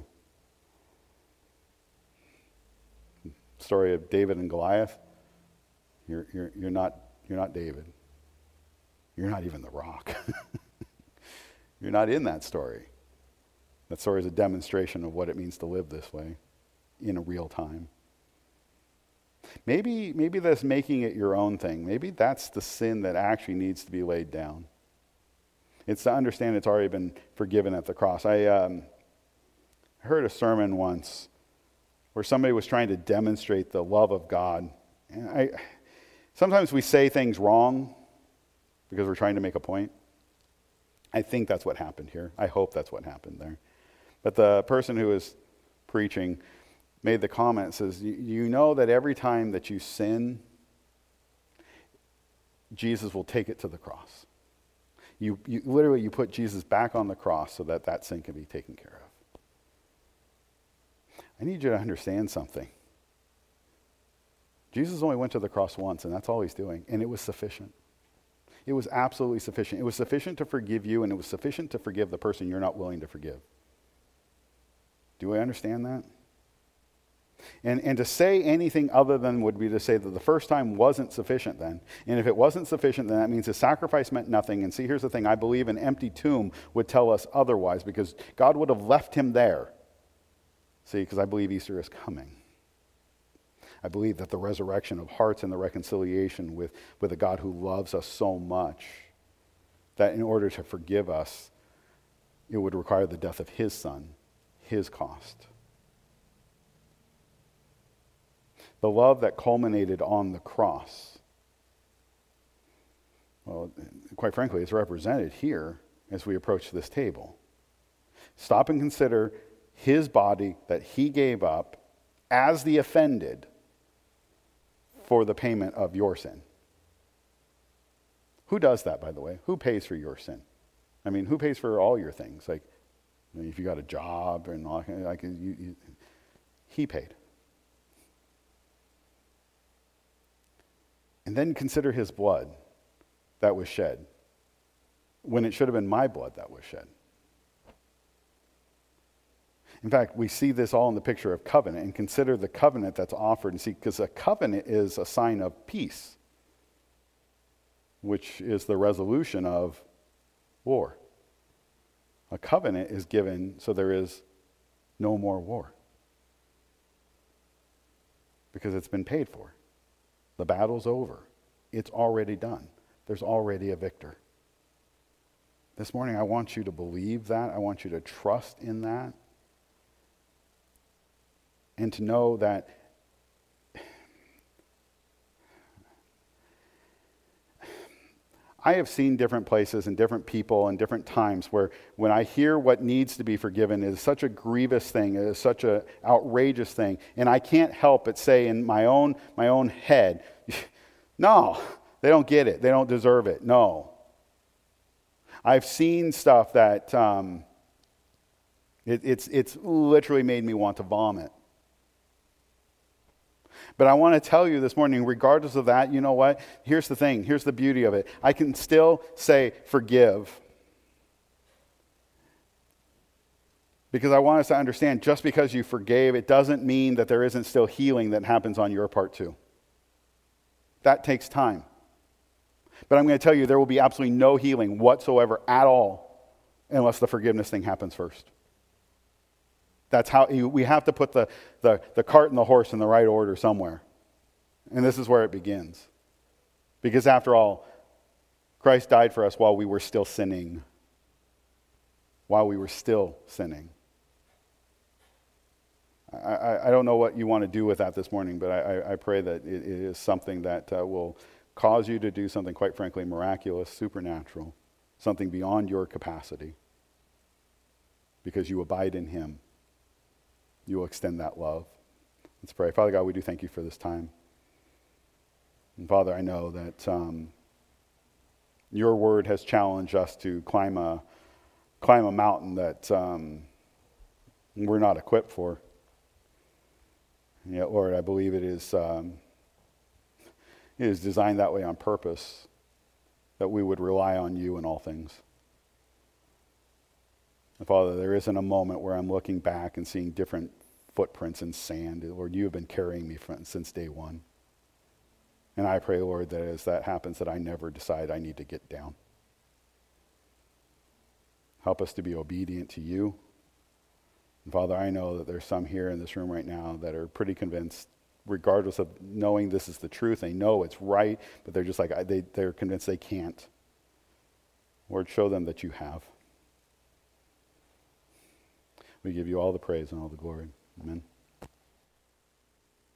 Story of David and Goliath. You're, you're, you're, not, you're not David. You're not even the rock. You're not in that story. That story is a demonstration of what it means to live this way in a real time. Maybe, maybe that's making it your own thing. Maybe that's the sin that actually needs to be laid down. It's to understand it's already been forgiven at the cross. I um, heard a sermon once where somebody was trying to demonstrate the love of God. And I, sometimes we say things wrong because we're trying to make a point. I think that's what happened here. I hope that's what happened there. But the person who was preaching made the comment, says, you know that every time that you sin, Jesus will take it to the cross. You, you literally, you put Jesus back on the cross so that that sin can be taken care of. I need you to understand something. Jesus only went to the cross once, and that's all he's doing, and it was sufficient. It was absolutely sufficient. It was sufficient to forgive you, and it was sufficient to forgive the person you're not willing to forgive. Do I understand that? And, and to say anything other than would be to say that the first time wasn't sufficient then. And if it wasn't sufficient, then that means his sacrifice meant nothing. And see, here's the thing. I believe an empty tomb would tell us otherwise, because God would have left him there. See, because I believe Easter is coming. I believe that the resurrection of hearts and the reconciliation with, with a God who loves us so much, that in order to forgive us, it would require the death of his son, his cost. The love that culminated on the cross, well, quite frankly, it's represented here as we approach this table. Stop and consider his body that he gave up as the offended for the payment of your sin. Who does that, by the way? Who pays for your sin? I mean, who pays for all your things? Like, I mean, if you got a job and all, like, you, you, he paid. And then consider his blood that was shed, when it should have been my blood that was shed. In fact, we see this all in the picture of covenant, and consider the covenant that's offered. And see, because a covenant is a sign of peace, which is the resolution of war. A covenant is given so there is no more war, because it's been paid for. The battle's over. It's already done. There's already a victor. This morning, I want you to believe that. I want you to trust in that. And to know that I have seen different places and different people and different times where when I hear what needs to be forgiven is such a grievous thing, it is such an outrageous thing, and I can't help but say in my own, my own head, no, they don't get it. They don't deserve it. No. I've seen stuff that um, it, it's, it's literally made me want to vomit. But I want to tell you this morning, regardless of that, you know what? Here's the thing. Here's the beauty of it. I can still say forgive. Because I want us to understand, just because you forgave, it doesn't mean that there isn't still healing that happens on your part too. That takes time. But I'm going to tell you, there will be absolutely no healing whatsoever at all unless the forgiveness thing happens first. That's how you, we have to put the, the, the cart and the horse in the right order somewhere. And this is where it begins. Because after all, Christ died for us while we were still sinning. While we were still sinning. I, I, I don't know what you want to do with that this morning, but I, I pray that it, it is something that uh, will cause you to do something, quite frankly, miraculous, supernatural, something beyond your capacity. Because you abide in him. You will extend that love. Let's pray. Father God, we do thank you for this time. And Father, I know that um, your word has challenged us to climb a climb a mountain that um, we're not equipped for. And yet, Lord, I believe it is um, it is designed that way on purpose, that we would rely on you in all things. And Father, there isn't a moment where I'm looking back and seeing different footprints in sand. Lord, you have been carrying me from, since day one. And I pray, Lord, that as that happens, that I never decide I need to get down. Help us to be obedient to you. And Father, I know that there's some here in this room right now that are pretty convinced, regardless of knowing this is the truth, they know it's right, but they're just like, I, they, they're convinced they can't. Lord, show them that you have. We give you all the praise and all the glory. Amen.